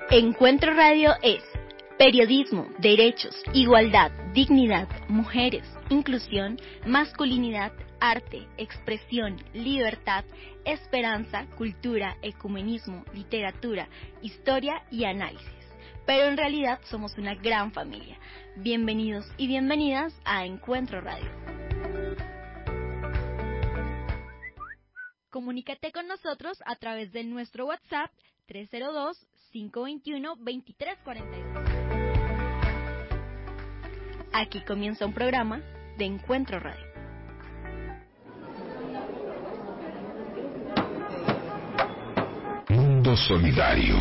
Encuentro Radio es periodismo, derechos, igualdad, dignidad, mujeres, inclusión, masculinidad, arte, expresión, libertad, esperanza, cultura, ecumenismo, literatura, historia y análisis. Pero en realidad somos una gran familia. Bienvenidos y bienvenidas a Encuentro Radio. Comunícate con nosotros a través de nuestro WhatsApp 302-521-2342. Aquí comienza un programa de Encuentro Radio. Mundo Solidario.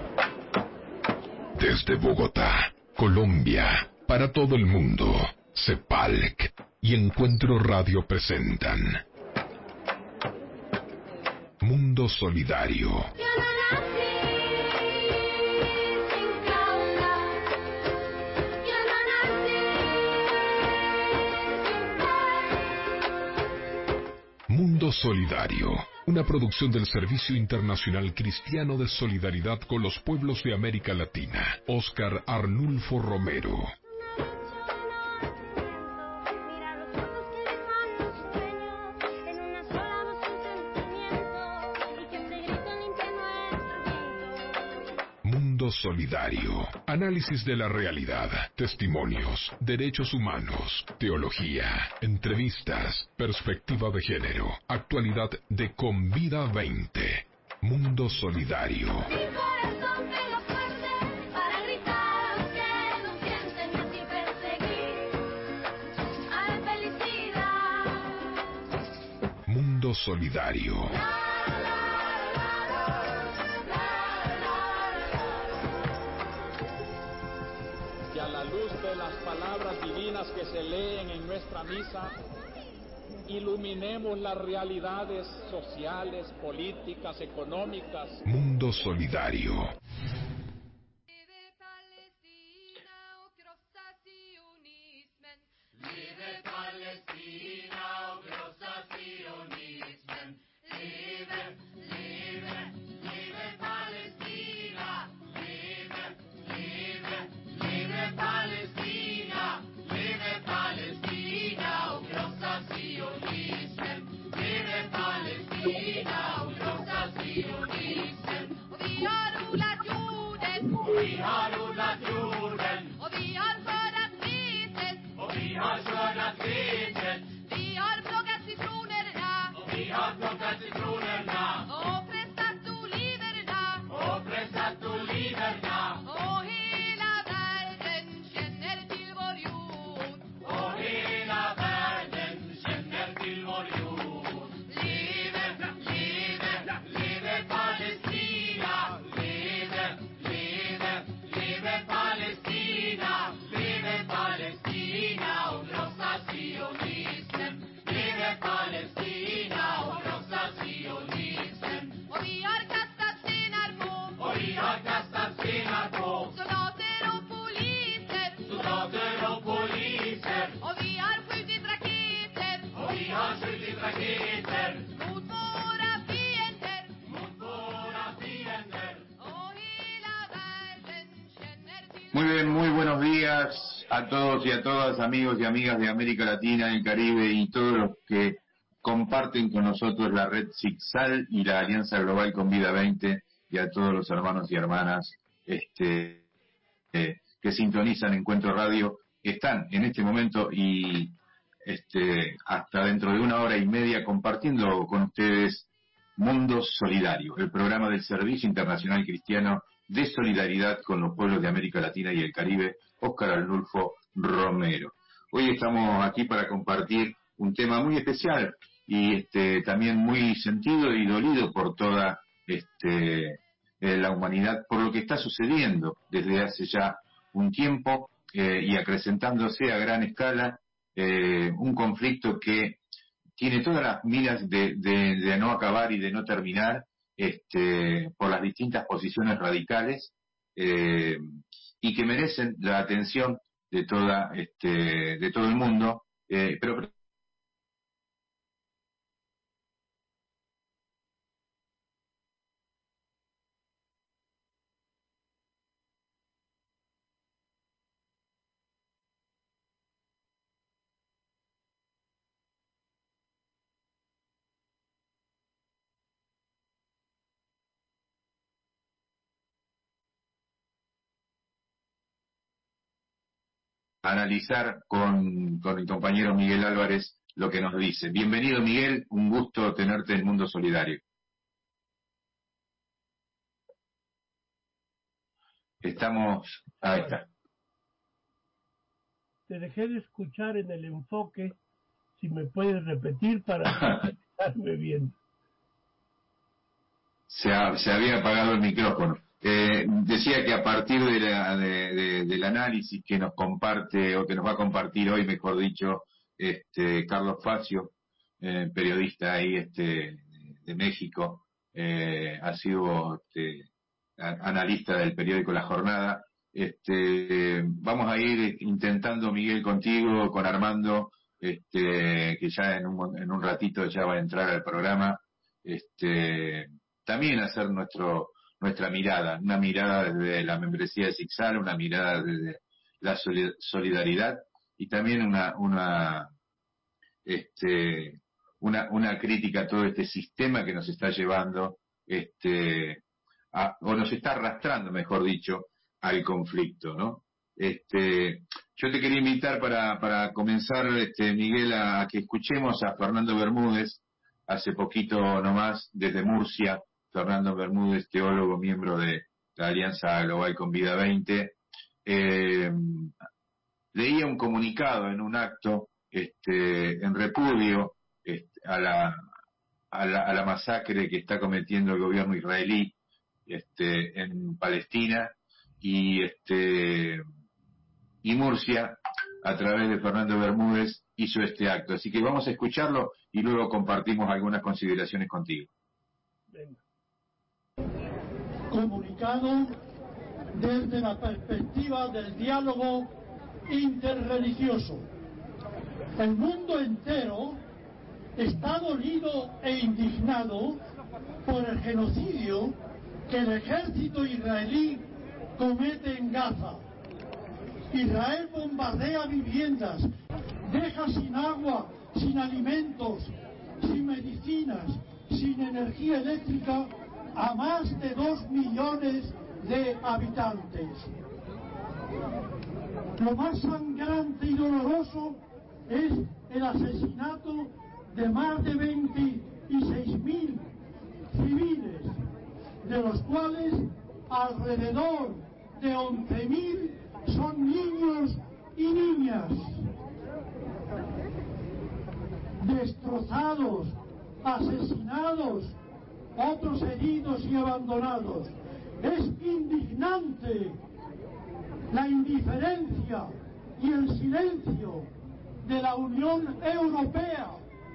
Desde Bogotá, Colombia, para todo el mundo, CEPALC y Encuentro Radio presentan Mundo Solidario. Mundo Solidario, una producción del Servicio Internacional Cristiano de Solidaridad con los Pueblos de América Latina, Óscar Arnulfo Romero. Mundo Solidario, análisis de la realidad, testimonios, derechos humanos, teología, entrevistas, perspectiva de género, actualidad de Convida 20. Mundo Solidario. Mundo Solidario. Que a la luz de las palabras divinas que se leen en nuestra misa, iluminemos las realidades sociales, políticas, económicas. Mundo Solidario. Muy bien, muy buenos días a todos y a todas, amigos y amigas de América Latina, el Caribe y todos los que comparten con nosotros la red ZigZag y la Alianza Global Convida 20, y a todos los hermanos y hermanas que sintonizan Encuentro Radio. Están en este momento y hasta dentro de 1 hora y media compartiendo con ustedes Mundo Solidario, el programa del Servicio Internacional Cristiano de Solidaridad con los pueblos de América Latina y el Caribe, Óscar Arnulfo Romero. Hoy estamos aquí para compartir un tema muy especial y también muy sentido y dolido por toda la humanidad, por lo que está sucediendo desde hace ya un tiempo y acrecentándose a gran escala, un conflicto que tiene todas las miras de no acabar y de no terminar, por las distintas posiciones radicales, y que merecen la atención de de todo el mundo, pero analizar con el compañero Miguel Álvarez lo que nos dice. Bienvenido, Miguel, un gusto tenerte en Mundo Solidario. Ahí está. Te dejé de escuchar en el enfoque, si me puedes repetir para estarme bien. Se había apagado el micrófono. Decía que a partir del análisis que nos comparte, o que nos va a compartir hoy, mejor dicho, Carlos Facio, periodista ahí de México, ha sido analista del periódico La Jornada. Vamos a ir intentando, Miguel, contigo, con Armando, que ya en un ratito ya va a entrar al programa, también hacer nuestra mirada, una mirada desde la membresía de SICSAL, una mirada desde la solidaridad, y también una crítica a todo este sistema que nos está llevando, o nos está arrastrando, mejor dicho, al conflicto, ¿no? Yo te quería invitar para comenzar, Miguel, a que escuchemos a Fernando Bermúdez, hace poquito nomás, desde Murcia. Fernando Bermúdez, teólogo, miembro de la Alianza Global con Vida 20, leía un comunicado en un acto en repudio a la masacre que está cometiendo el gobierno israelí en Palestina, y Murcia, a través de Fernando Bermúdez, hizo este acto. Así que vamos a escucharlo y luego compartimos algunas consideraciones contigo. Venga. Comunicado desde la perspectiva del diálogo interreligioso. El mundo entero está dolido e indignado por el genocidio que el ejército israelí comete en Gaza. Israel bombardea viviendas, deja sin agua, sin alimentos, sin medicinas, sin energía eléctrica a más de 2 millones de habitantes. Lo más sangrante y doloroso es el asesinato de más de 26.000 civiles, de los cuales alrededor de 11.000 son niños y niñas. Destrozados, asesinados, otros heridos y abandonados. Es indignante la indiferencia y el silencio de la Unión Europea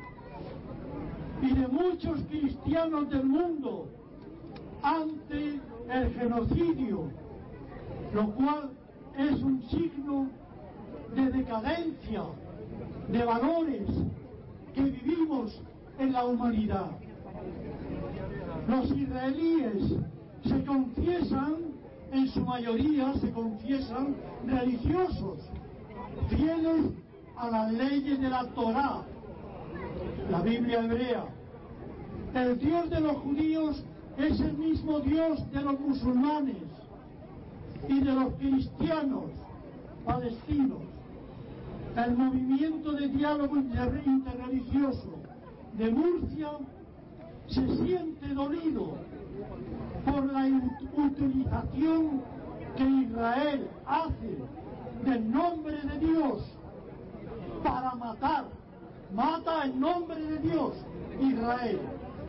y de muchos cristianos del mundo ante el genocidio, lo cual es un signo de decadencia de valores que vivimos en la humanidad. Los israelíes se confiesan, en su mayoría se confiesan religiosos, fieles a las leyes de la Torá, la Biblia hebrea. El Dios de los judíos es el mismo Dios de los musulmanes y de los cristianos palestinos. El movimiento de diálogo interreligioso de Murcia se siente dolido por la utilización que Israel hace del nombre de Dios para matar. Mata en nombre de Dios Israel,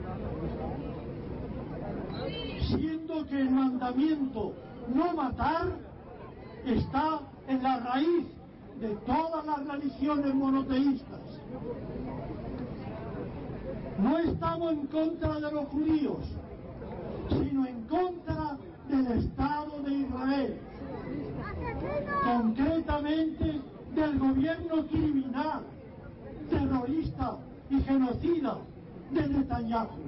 siendo que el mandamiento no matar está en la raíz de todas las religiones monoteístas. No estamos en contra de los judíos, sino en contra del Estado de Israel, concretamente del gobierno criminal, terrorista y genocida de Netanyahu.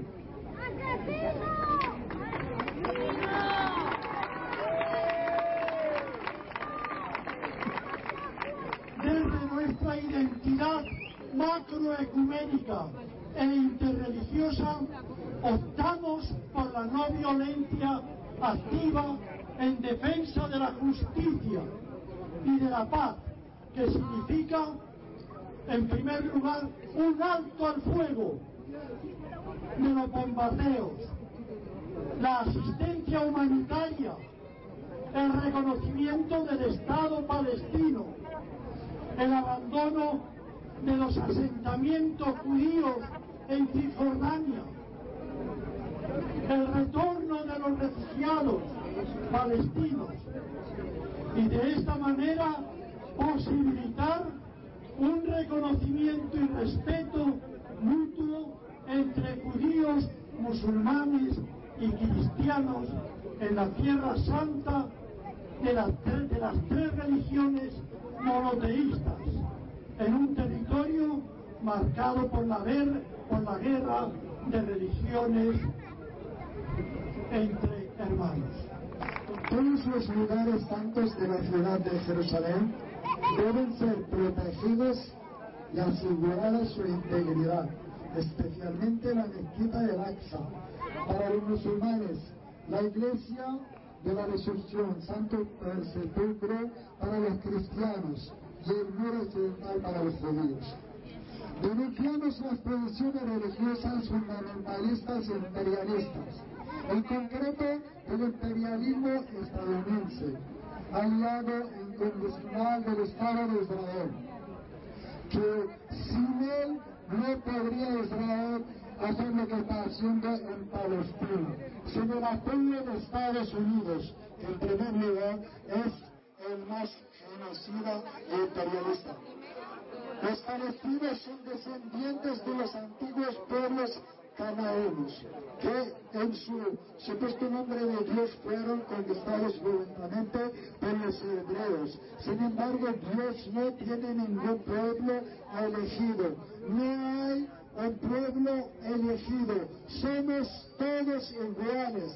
Desde nuestra identidad macroecuménica e interreligiosa optamos por la no violencia activa en defensa de la justicia y de la paz, que significa, en primer lugar, un alto al fuego de los bombardeos, la asistencia humanitaria, el reconocimiento del Estado palestino, el abandono de los asentamientos judíos en Cisjordania, el retorno de los refugiados palestinos, y de esta manera posibilitar un reconocimiento y respeto mutuo entre judíos, musulmanes y cristianos en la Tierra Santa de las tres religiones monoteístas, en un territorio marcado por la guerra de religiones entre hermanos. Todos los lugares santos de la ciudad de Jerusalén deben ser protegidos y asegurada su integridad, especialmente la mezquita del Aqsa. Para los musulmanes, la iglesia de la Resurrección, Santo Sepulcro para los cristianos y el muro occidental para los judíos. Denunciamos las posiciones religiosas fundamentalistas e imperialistas, en concreto el imperialismo estadounidense, aliado incondicional del Estado de Israel, que sin él no podría Israel hacer lo que está haciendo en Palestina. Sin el apoyo de Estados Unidos, en primer lugar, es el más genocida e imperialista. Los palestinos son descendientes de los antiguos pueblos cananeos, que en su supuesto nombre de Dios fueron conquistados violentamente por los hebreos. Sin embargo, Dios no tiene ningún pueblo elegido. No hay un pueblo elegido. Somos todos iguales.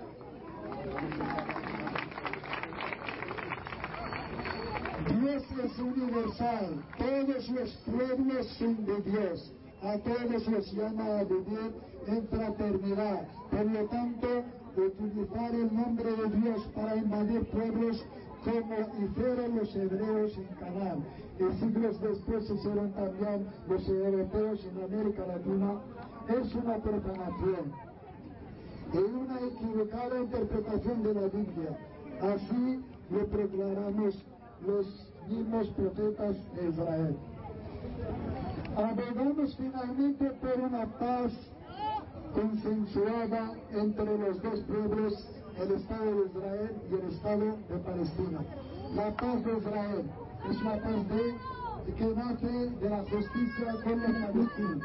Dios es universal, todos los pueblos son de Dios, a todos los llama a vivir en fraternidad. Por lo tanto, utilizar el nombre de Dios para invadir pueblos como hicieron los hebreos en Canaán, y siglos después hicieron también los europeos en América Latina, es una profanación y una equivocada interpretación de la Biblia. Así lo proclamamos los mismos profetas de Israel. Abogamos finalmente por una paz consensuada entre los dos pueblos, el Estado de Israel y el Estado de Palestina. La paz de Israel es una paz que nace de la justicia con los palestinos.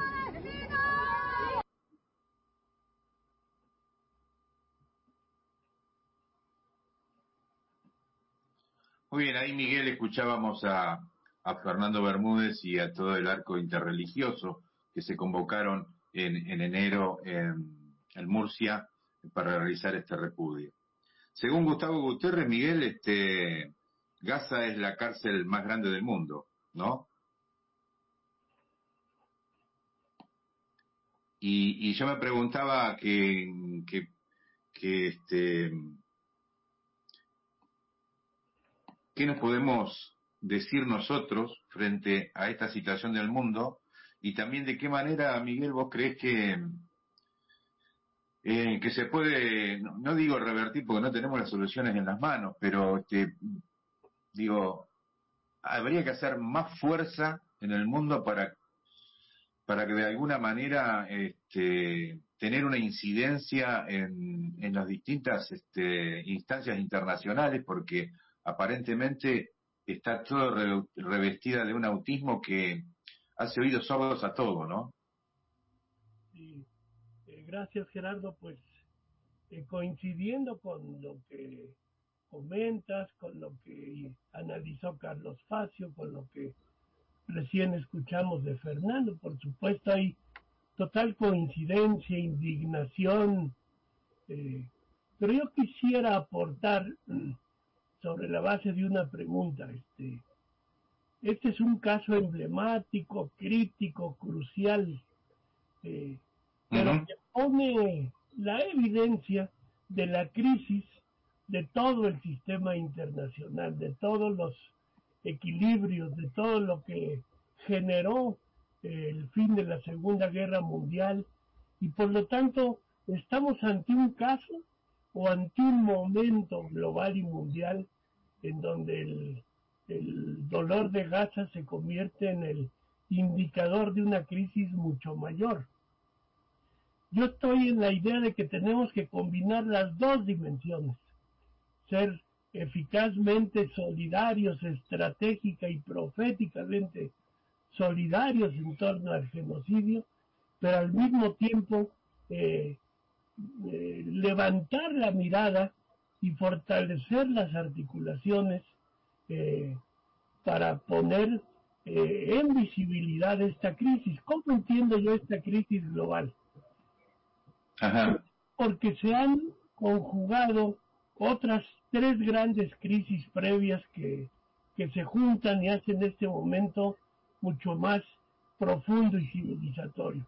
Muy bien, ahí Miguel escuchábamos a Fernando Bermúdez y a todo el arco interreligioso que se convocaron en enero en Murcia para realizar este repudio. Según Gustavo Gutiérrez, Miguel, Gaza es la cárcel más grande del mundo, ¿no? Y yo me preguntaba ¿qué nos podemos decir nosotros frente a esta situación del mundo? Y también de qué manera, Miguel, vos creés que se puede, no digo revertir porque no tenemos las soluciones en las manos, pero digo, habría que hacer más fuerza en el mundo para que de alguna manera tener una incidencia en las distintas instancias internacionales, porque aparentemente está todo revestida de un autismo que hace oídos sordos a todo, ¿no? Sí. Gracias, Gerardo. Pues coincidiendo con lo que comentas, con lo que analizó Carlos Facio, con lo que recién escuchamos de Fernando, por supuesto hay total coincidencia, indignación, pero yo quisiera aportar sobre la base de una pregunta. Este es un caso emblemático, crítico, crucial, pero que pone la evidencia de la crisis de todo el sistema internacional, de todos los equilibrios, de todo lo que generó el fin de la Segunda Guerra Mundial, y por lo tanto estamos ante un caso o ante un momento global y mundial en donde el dolor de Gaza se convierte en el indicador de una crisis mucho mayor. Yo estoy en la idea de que tenemos que combinar las dos dimensiones, ser eficazmente solidarios, estratégica y proféticamente solidarios en torno al genocidio, pero al mismo tiempo levantar la mirada y fortalecer las articulaciones para poner en visibilidad esta crisis. ¿Cómo entiendo yo esta crisis global? Ajá. Porque se han conjugado otras tres grandes crisis previas que se juntan y hacen este momento mucho más profundo y civilizatorio.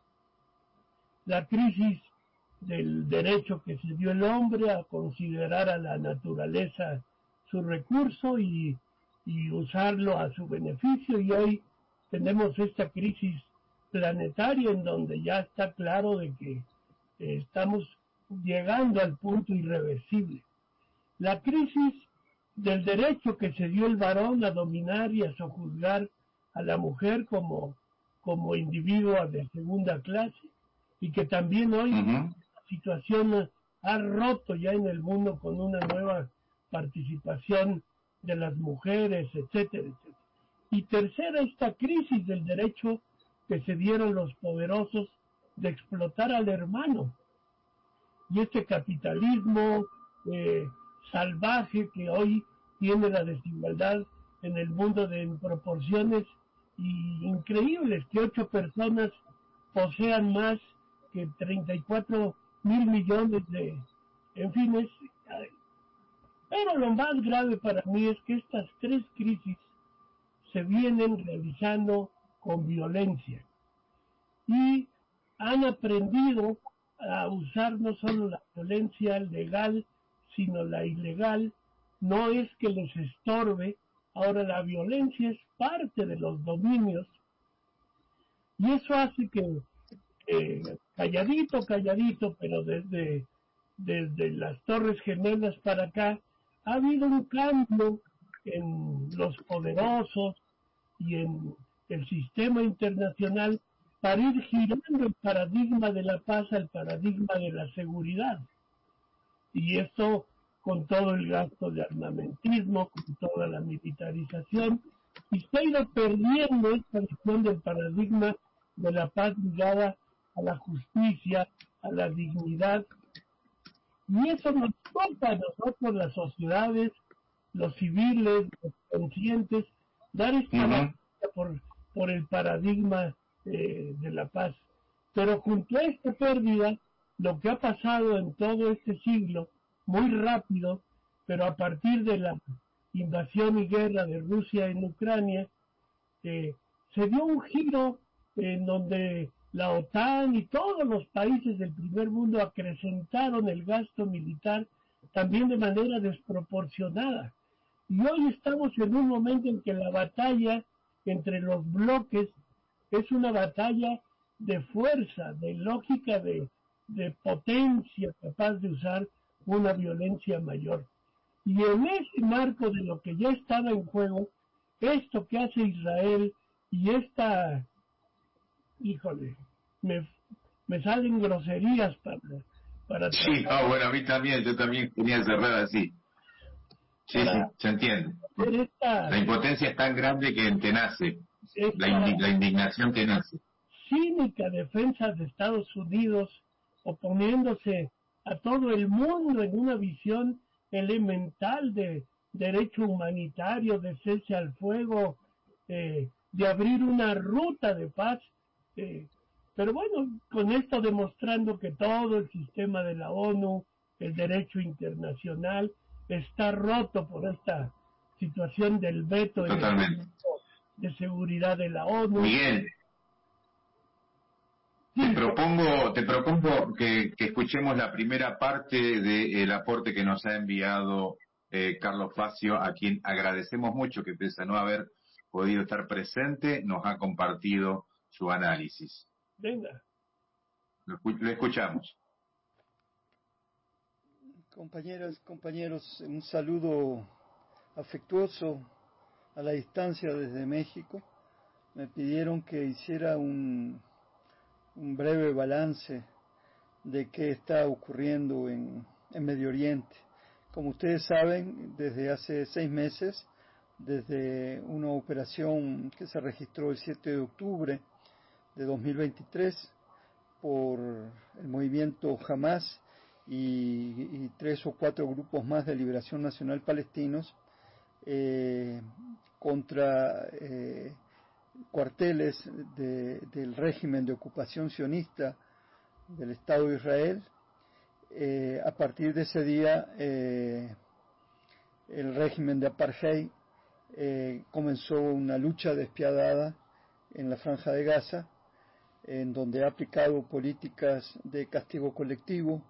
La crisis del derecho que se dio el hombre a considerar a la naturaleza su recurso y usarlo a su beneficio, y hoy tenemos esta crisis planetaria en donde ya está claro de que estamos llegando al punto irreversible. La crisis del derecho que se dio el varón a dominar y a sojuzgar a la mujer como individua de segunda clase, y que también hoy la situación ha roto ya en el mundo con una nueva participación de las mujeres, etcétera, etcétera. Y tercera, esta crisis del derecho que se dieron los poderosos de explotar al hermano, y este capitalismo salvaje que hoy tiene la desigualdad en el mundo en proporciones increíbles, que 8 personas posean más que 34 mil millones de... En fin, pero lo más grave para mí es que estas tres crisis se vienen realizando con violencia y han aprendido a usar no solo la violencia legal, sino la ilegal. No es que les estorbe, ahora la violencia es parte de los dominios, y eso hace que calladito, pero desde las Torres Gemelas para acá, ha habido un cambio en los poderosos y en el sistema internacional para ir girando el paradigma de la paz al paradigma de la seguridad. Y esto con todo el gasto de armamentismo, con toda la militarización, y se ha ido perdiendo esta visión del paradigma de la paz ligada a la justicia, a la dignidad. Y eso nos toca a nosotros, las sociedades, los civiles, los conscientes, dar esta batalla por el paradigma de la paz. Pero junto a esta pérdida, lo que ha pasado en todo este siglo, muy rápido, pero a partir de la invasión y guerra de Rusia en Ucrania, se dio un giro en donde la OTAN y todos los países del primer mundo acrecentaron el gasto militar también de manera desproporcionada. Y hoy estamos en un momento en que la batalla entre los bloques es una batalla de fuerza, de lógica, de potencia capaz de usar una violencia mayor. Y en ese marco de lo que ya estaba en juego, esto que hace Israel y esta, híjole, me salen groserías para sí, bueno, a mí también, yo también tenía cerrada así. Sí, se entiende. La impotencia es tan grande que te nace, la indignación te nace. Cínica defensa de Estados Unidos oponiéndose a todo el mundo en una visión elemental de derecho humanitario, de cese al fuego, de abrir una ruta de paz, pero bueno, con esto demostrando que todo el sistema de la ONU, el derecho internacional, está roto por esta situación del veto de seguridad de la ONU. Miguel, te propongo que escuchemos la primera parte del aporte que nos ha enviado Carlos Facio, a quien agradecemos mucho que pese a no haber podido estar presente, nos ha compartido su análisis. Venga. Lo escuchamos. Compañeras, compañeros, un saludo afectuoso a la distancia desde México. Me pidieron que hiciera un breve balance de qué está ocurriendo en Medio Oriente. Como ustedes saben, desde hace 6 meses, desde una operación que se registró el 7 de octubre de 2023 por el movimiento Hamas y 3 o 4 grupos más de liberación nacional palestinos contra cuarteles del régimen de ocupación sionista del Estado de Israel. A partir de ese día el régimen de apartheid comenzó una lucha despiadada en la Franja de Gaza, en donde ha aplicado políticas de castigo colectivo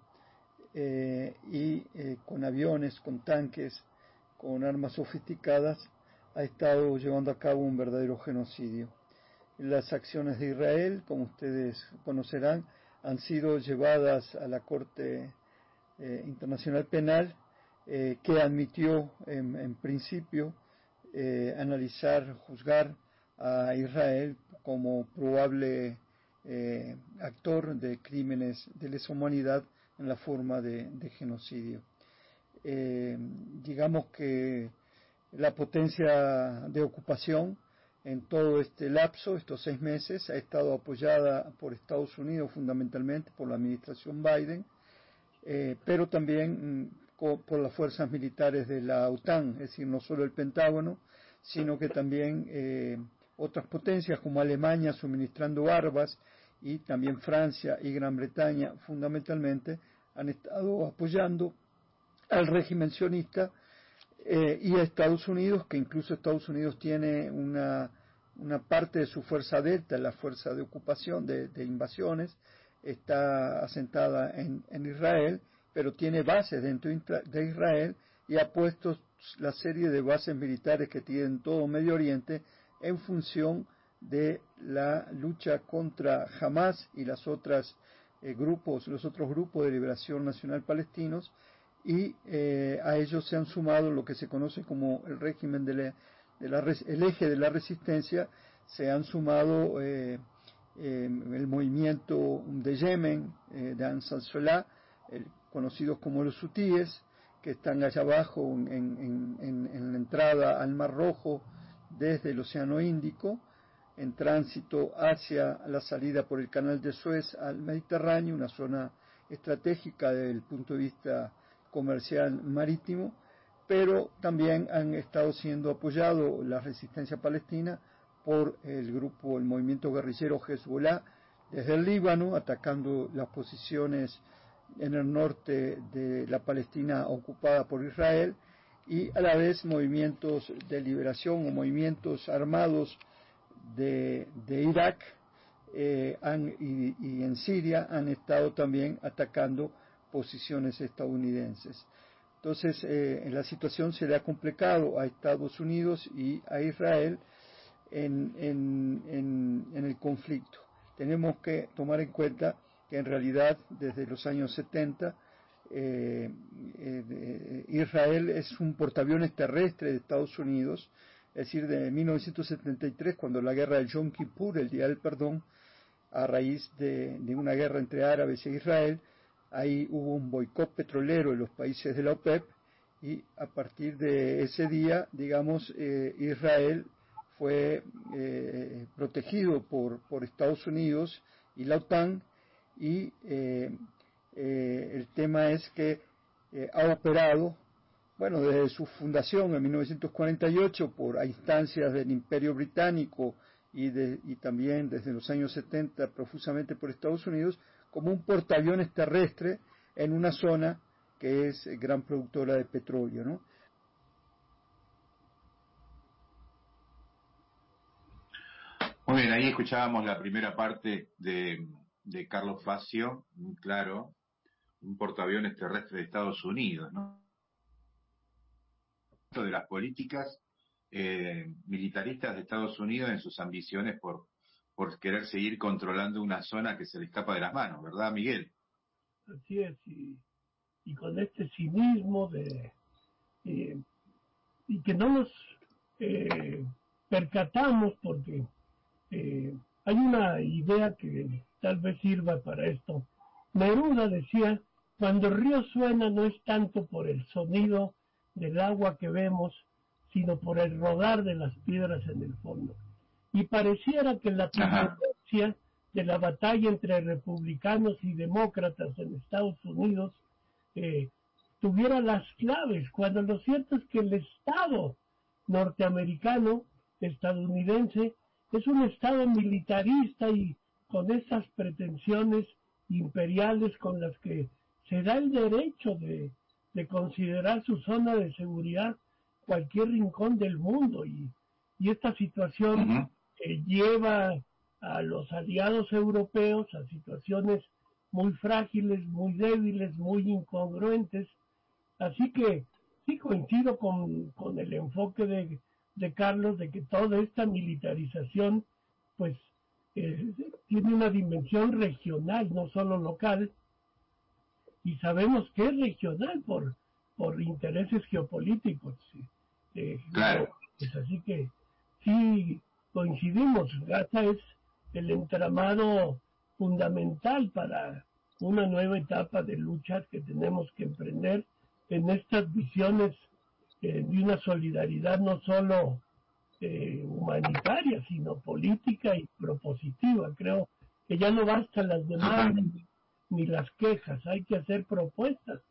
y con aviones, con tanques, con armas sofisticadas, ha estado llevando a cabo un verdadero genocidio. Las acciones de Israel, como ustedes conocerán, han sido llevadas a la Corte Internacional Penal, que admitió en principio analizar, juzgar a Israel como probable actor de crímenes de lesa humanidad en la forma de genocidio. Digamos que la potencia de ocupación en todo este lapso, estos 6 meses, ha estado apoyada por Estados Unidos fundamentalmente, por la administración Biden, pero también por las fuerzas militares de la OTAN, es decir, no solo el Pentágono, sino que también otras potencias como Alemania suministrando armas, y también Francia y Gran Bretaña fundamentalmente han estado apoyando al régimen sionista, y a Estados Unidos, que incluso Estados Unidos tiene una parte de su fuerza delta, la fuerza de ocupación, de invasiones, está asentada en Israel, pero tiene bases dentro de Israel y ha puesto la serie de bases militares que tienen todo Medio Oriente en función de la lucha contra Hamas y los otros grupos de liberación nacional palestinos, y a ellos se han sumado lo que se conoce como el régimen el eje de la resistencia. Se han sumado el movimiento de Yemen, de Ansar Salah, conocidos como los hutíes, que están allá abajo en la entrada al Mar Rojo desde el Océano Índico, en tránsito hacia la salida por el Canal de Suez al Mediterráneo, una zona estratégica desde el punto de vista comercial marítimo, pero también han estado siendo apoyado la resistencia palestina por el movimiento guerrillero Hezbollah desde el Líbano, atacando las posiciones en el norte de la Palestina ocupada por Israel, y a la vez movimientos de liberación o movimientos armados de Irak y en Siria han estado también atacando posiciones estadounidenses. Entonces, la situación se le ha complicado a Estados Unidos y a Israel en el conflicto. Tenemos que tomar en cuenta que en realidad desde los años 70 Israel es un portaaviones terrestre de Estados Unidos, es decir, de 1973, cuando la guerra del Yom Kippur, el Día del Perdón, a raíz de una guerra entre árabes e Israel. Ahí hubo un boicot petrolero en los países de la OPEP, y a partir de ese día, digamos, Israel fue protegido por Estados Unidos y la OTAN, y el tema es que ha operado, bueno, desde su fundación en 1948 a instancias del Imperio Británico y también desde los años 70 profusamente por Estados Unidos, como un portaaviones terrestre en una zona que es gran productora de petróleo, ¿no? Muy bien, ahí escuchábamos la primera parte de Carlos Facio, muy claro, un portaaviones terrestre de Estados Unidos, ¿no? de las políticas militaristas de Estados Unidos en sus ambiciones por querer seguir controlando una zona que se le escapa de las manos, ¿verdad, Miguel? Así es, y con este cinismo y que no nos percatamos, porque hay una idea que tal vez sirva para esto. Neruda decía: cuando el río suena no es tanto por el sonido del agua que vemos, sino por el rodar de las piedras en el fondo. Y pareciera que la tendencia de la batalla entre republicanos y demócratas en Estados Unidos tuviera las claves, cuando lo cierto es que el Estado norteamericano, estadounidense, es un Estado militarista y con esas pretensiones imperiales con las que se da el derecho de considerar su zona de seguridad cualquier rincón del mundo, y esta situación lleva a los aliados europeos a situaciones muy frágiles, muy débiles, muy incongruentes. Así que sí coincido con el enfoque de Carlos, de que toda esta militarización pues tiene una dimensión regional, no solo local, y sabemos que es regional por intereses geopolíticos. Claro. Así que sí coincidimos, Gaza es el entramado fundamental para una nueva etapa de lucha que tenemos que emprender en estas visiones de una solidaridad no solo humanitaria, sino política y propositiva. Creo que ya no bastan las demandas ni las quejas, hay que hacer propuestas.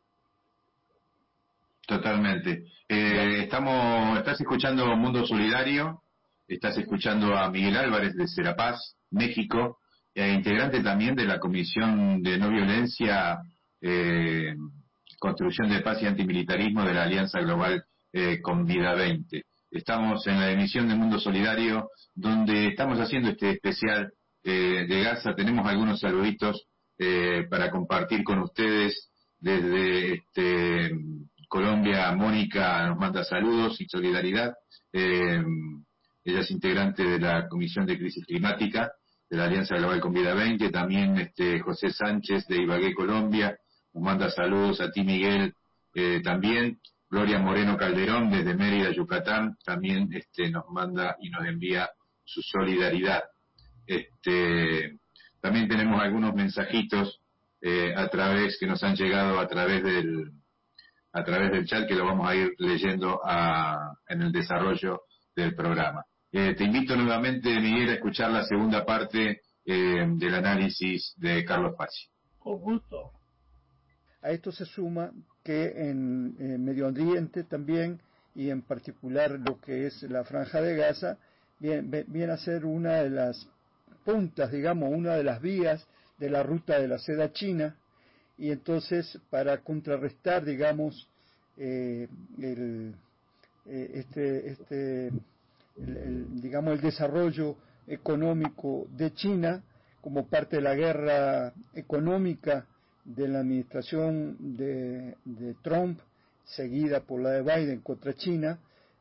Totalmente. Estás escuchando Mundo Solidario, estás escuchando a Miguel Álvarez de Serapaz, México, integrante también de la Comisión de No Violencia, Construcción de Paz y Antimilitarismo de la Alianza Global Convida 20. Estamos en la emisión de Mundo Solidario, donde estamos haciendo este especial de Gaza. Tenemos algunos saluditos para compartir con ustedes desde Colombia. Mónica nos manda saludos y solidaridad. Ella es integrante de la Comisión de Crisis Climática de la Alianza Global Convida 20. También José Sánchez de Ibagué, Colombia, nos manda saludos. A ti, Miguel, también. Gloria Moreno Calderón desde Mérida, Yucatán, también nos manda y nos envía su solidaridad. También tenemos algunos mensajitos que nos han llegado a través del chat, que lo vamos a ir leyendo en el desarrollo del programa. Te invito nuevamente, Miguel, a escuchar la segunda parte del análisis de Carlos Pazzi. Con gusto. A esto se suma que en Medio Oriente también, y en particular lo que es la Franja de Gaza, viene a ser una de las puntas, digamos, una de las vías de la ruta de la seda china, y entonces para contrarrestar, digamos, digamos, el desarrollo económico de China como parte de la guerra económica de la administración de Trump, seguida por la de Biden contra China,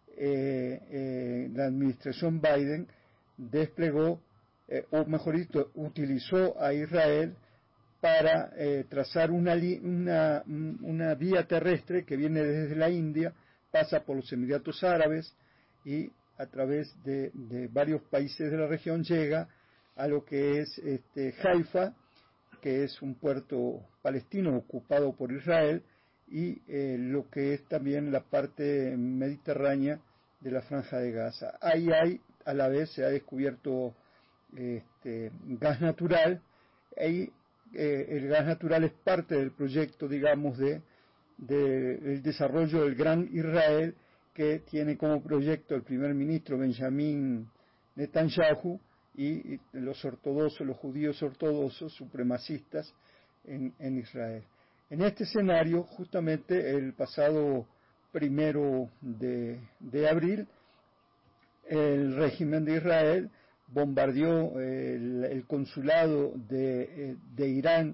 la administración Biden desplegó, o mejor dicho, utilizó a Israel para trazar una vía terrestre que viene desde la India, pasa por los Emiratos Árabes y a través de varios países de la región llega a lo que es Haifa, que es un puerto palestino ocupado por Israel, y lo que es también la parte mediterránea de la Franja de Gaza. Ahí a la vez se ha descubierto gas natural, y el gas natural es parte del proyecto, digamos, del desarrollo del Gran Israel, que tiene como proyecto el primer ministro Benjamín Netanyahu, y los ortodoxos, los judíos ortodoxos supremacistas en Israel. En este escenario, justamente el pasado 1 de abril, el régimen de Israel bombardeó el consulado de Irán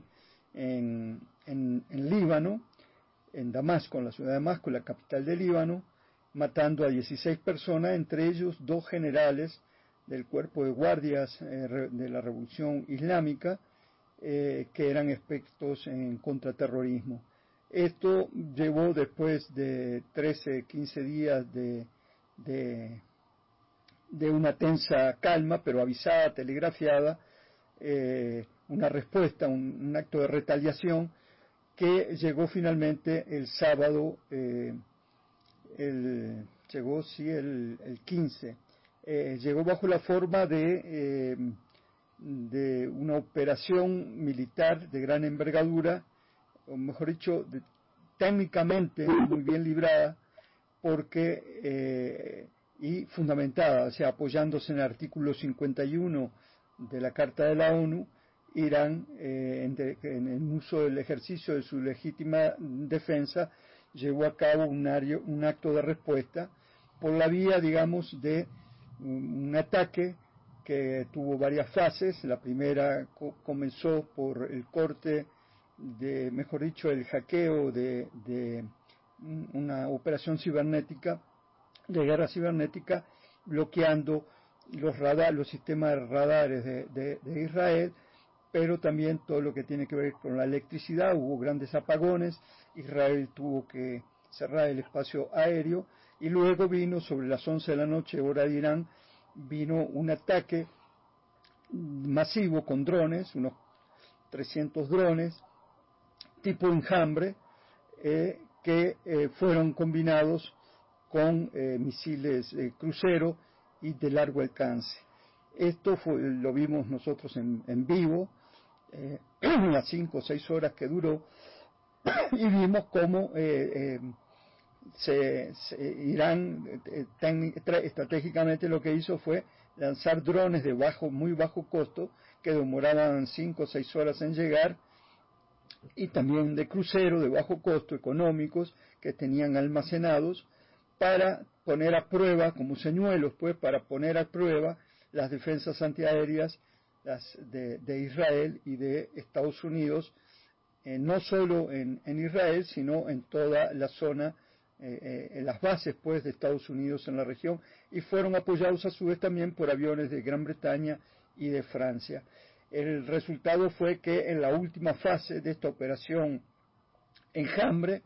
en Líbano, en Damasco, en la ciudad de Damasco, la capital de Líbano, matando a 16 personas, entre ellos 2 generales del cuerpo de guardias de la Revolución Islámica, que eran expertos en contraterrorismo. Esto llevó, después de 13-15 días de una tensa calma, pero avisada, telegrafiada, una respuesta, un acto de retaliación que llegó finalmente el sábado, el 15. Llegó bajo la forma de una operación militar de gran envergadura, o mejor dicho, técnicamente muy bien librada, porque y fundamentada, o sea, apoyándose en el artículo 51 de la Carta de la ONU. Irán, en el uso del ejercicio de su legítima defensa, llevó a cabo un acto de respuesta por la vía, digamos, de un ataque que tuvo varias fases. La primera comenzó por el corte mejor dicho, el hackeo de una operación cibernética, de guerra cibernética, bloqueando los sistemas de radares de Israel, pero también todo lo que tiene que ver con la electricidad. Hubo grandes apagones, Israel tuvo que cerrar el espacio aéreo, y luego vino, sobre las 11 de la noche, hora de Irán, vino un ataque masivo con drones, unos 300 drones, tipo Enjambre, que fueron combinados con misiles crucero y de largo alcance. Esto lo vimos nosotros en vivo, las 5 o 6 horas que duró, y vimos cómo Irán estratégicamente lo que hizo fue lanzar drones de muy bajo costo, que demoraban 5 o 6 horas en llegar, y también de crucero de bajo costo, económicos, que tenían almacenados, para poner a prueba, como señuelos, pues, para poner a prueba las defensas antiaéreas de Israel y de Estados Unidos, no solo en Israel, sino en toda la zona, en las bases, pues, de Estados Unidos en la región, y fueron apoyados a su vez también por aviones de Gran Bretaña y de Francia. El resultado fue que en la última fase de esta operación Enjambre,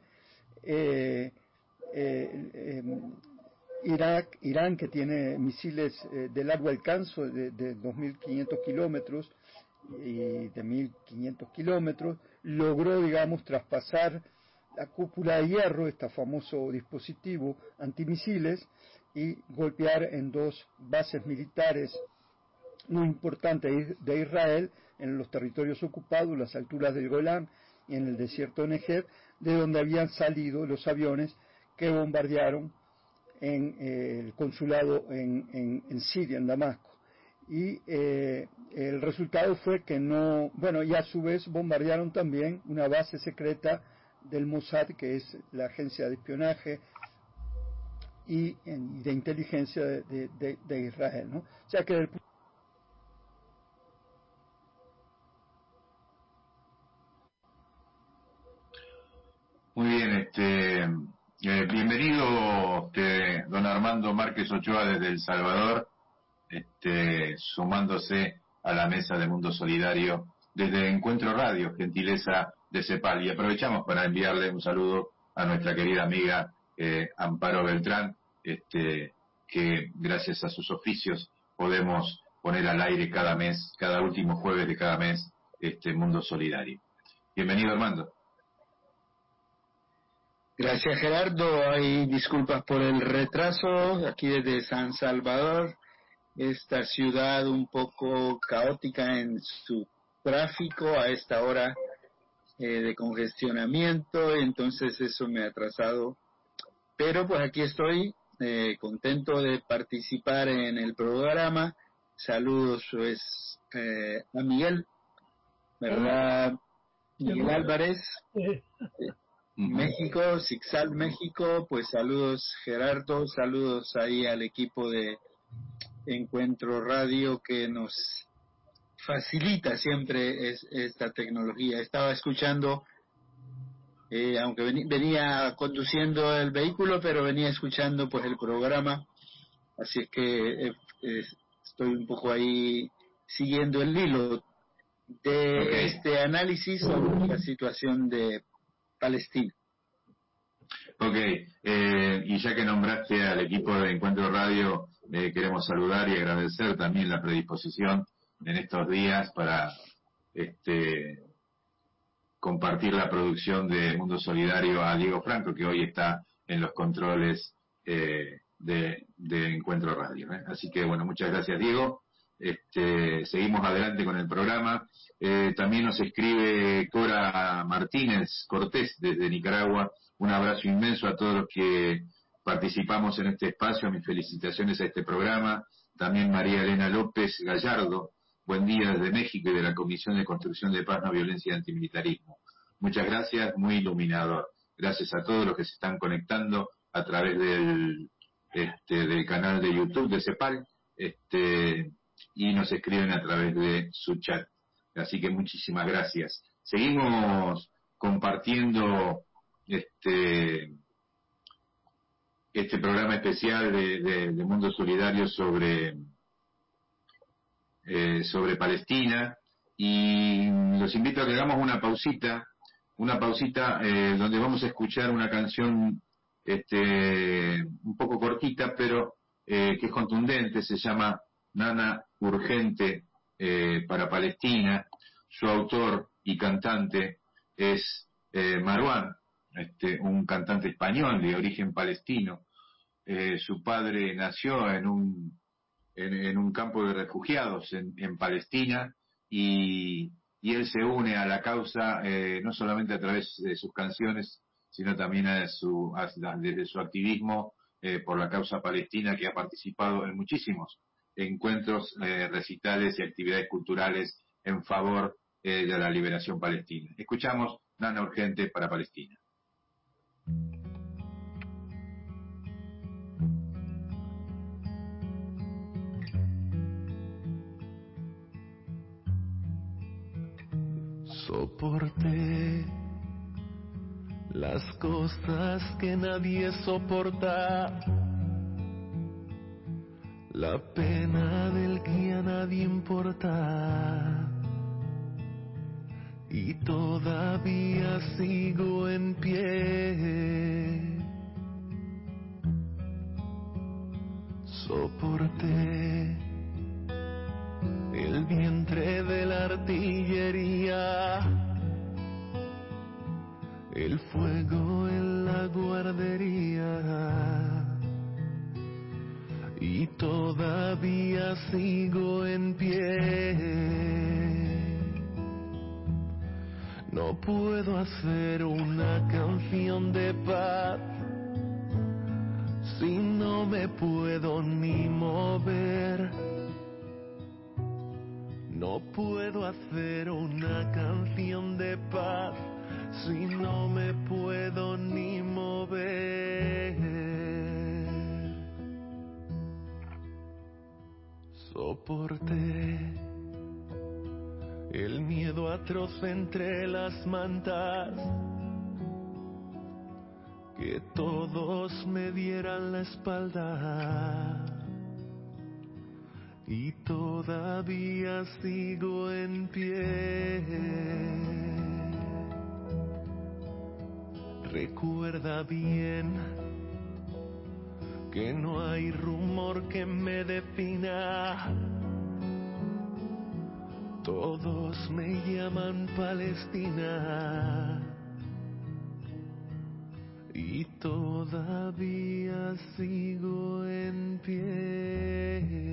Irán, que tiene misiles de largo alcance de 2.500 kilómetros y de 1.500 kilómetros, logró, digamos, traspasar la cúpula de hierro, este famoso dispositivo antimisiles, y golpear en 2 bases militares muy importantes de Israel, en los territorios ocupados, las alturas del Golán y en el desierto de Negev, de donde habían salido los aviones que bombardearon en el consulado en Siria, en Damasco. Y el resultado fue que y a su vez bombardearon también una base secreta del Mossad, que es la agencia de espionaje y de inteligencia de Israel, ¿no? O sea que Muy bien, bienvenido don Armando Márquez Ochoa desde El Salvador, sumándose a la mesa de Mundo Solidario desde Encuentro Radio, gentileza de CEPAL, y aprovechamos para enviarle un saludo a nuestra querida amiga Amparo Beltrán, que gracias a sus oficios podemos poner al aire cada mes, cada último jueves de cada mes, Mundo Solidario. Bienvenido, Armando. Gracias, Gerardo. Hay disculpas por el retraso, aquí desde San Salvador, esta ciudad un poco caótica en su tráfico a esta hora de congestionamiento, entonces eso me ha atrasado, pero pues aquí estoy, contento de participar en el programa. Saludos pues a Miguel, ¿verdad? Miguel Álvarez, México, Zixal, México. Pues saludos, Gerardo, saludos ahí al equipo de Encuentro Radio que nos facilita siempre esta tecnología. Estaba escuchando aunque venía conduciendo el vehículo, pero venía escuchando pues el programa, así es que estoy un poco ahí siguiendo el hilo de este análisis sobre la situación de Palestina. Ok, y ya que nombraste al equipo de Encuentro Radio, queremos saludar y agradecer también la predisposición en estos días para compartir la producción de Mundo Solidario a Diego Franco, que hoy está en los controles de Encuentro Radio. Así que bueno, muchas gracias, Diego. Seguimos adelante con el programa. También nos escribe Cora Martínez Cortés desde Nicaragua. Un abrazo inmenso a todos los que participamos en este espacio. Mis felicitaciones a este programa. También María Elena López Gallardo. Buen día desde México y de la Comisión de Construcción de Paz, No Violencia y Antimilitarismo. Muchas gracias, muy iluminador. Gracias a todos los que se están conectando a través del canal de YouTube de CEPAL. Y nos escriben a través de su chat. Así que muchísimas gracias. Seguimos compartiendo este programa especial de Mundo Solidario sobre Palestina, y los invito a que hagamos una pausita donde vamos a escuchar una canción un poco cortita, pero que es contundente. Se llama Nana Urgente para Palestina. Su autor y cantante es Marwan, un cantante español de origen palestino. Su padre nació en un campo de refugiados en Palestina, y él se une a la causa no solamente a través de sus canciones, sino también desde su activismo por la causa palestina, que ha participado en muchísimos encuentros, recitales y actividades culturales en favor de la liberación palestina. Escuchamos Nana Urgente para Palestina. Soporté las cosas que nadie soporta, la pena del que a nadie importa, y todavía sigo en pie. Soporté el vientre de la artillería, el fuego en la guardería, y todavía sigo en pie. No puedo hacer una canción de paz si no me puedo ni mover. No puedo hacer una canción de paz si no me puedo ni mover. Soporté el miedo atroz entre las mantas, que todos me dieran la espalda, y todavía sigo en pie. Recuerda bien que no hay rumor que me defina. Todos me llaman Palestina, y todavía sigo en pie.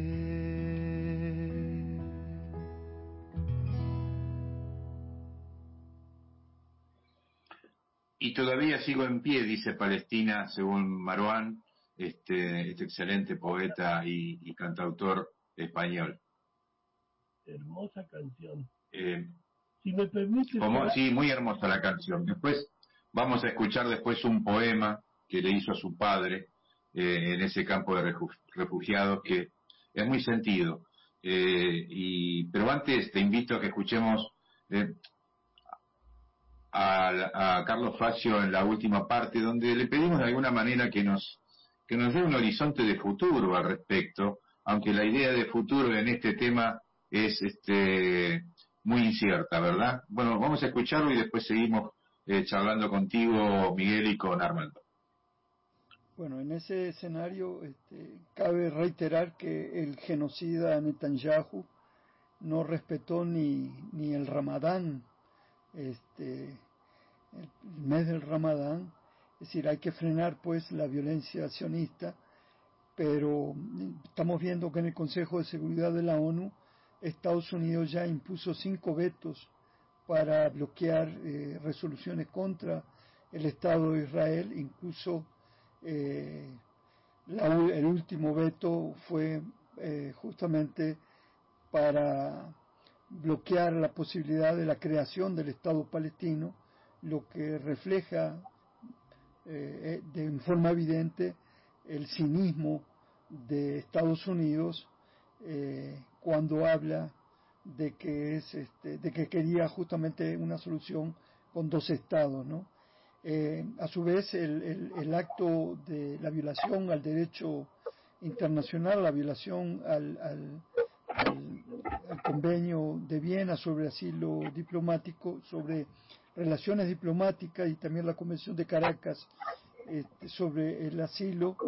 Y todavía sigo en pie, dice Palestina, según Marwan, este excelente poeta y cantautor español. Hermosa canción. Si me permite... Sí, muy hermosa la canción. Después vamos a escuchar un poema que le hizo a su padre en ese campo de refugiados, que es muy sentido. Pero antes te invito a que escuchemos a Carlos Facio en la última parte, donde le pedimos de alguna manera que nos dé un horizonte de futuro al respecto, aunque la idea de futuro en este tema es muy incierta, ¿verdad? Bueno, vamos a escucharlo y después seguimos charlando contigo, Miguel, y con Armando. Bueno, en ese escenario cabe reiterar que el genocida Netanyahu no respetó ni el Ramadán, el mes del Ramadán. Es decir, hay que frenar pues la violencia sionista, pero estamos viendo que en el Consejo de Seguridad de la ONU Estados Unidos ya impuso 5 vetos para bloquear resoluciones contra el Estado de Israel. Incluso el último veto fue justamente para bloquear la posibilidad de la creación del Estado palestino, lo que refleja de forma evidente el cinismo de Estados Unidos cuando habla de que de que quería justamente una solución con 2 estados, ¿no? A su vez, el acto de la violación al derecho internacional, la violación al convenio de Viena sobre asilo diplomático, sobre relaciones diplomáticas, y también la Convención de Caracas sobre el asilo,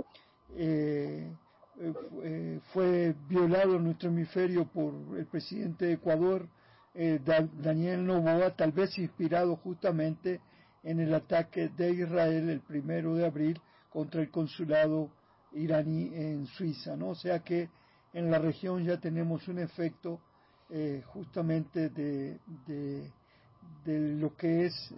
fue violado en nuestro hemisferio por el presidente de Ecuador, Daniel Noboa, tal vez inspirado justamente en el ataque de Israel el 1 de abril contra el consulado iraní en Suiza, ¿no? O sea que en la región ya tenemos un efecto justamente de lo que es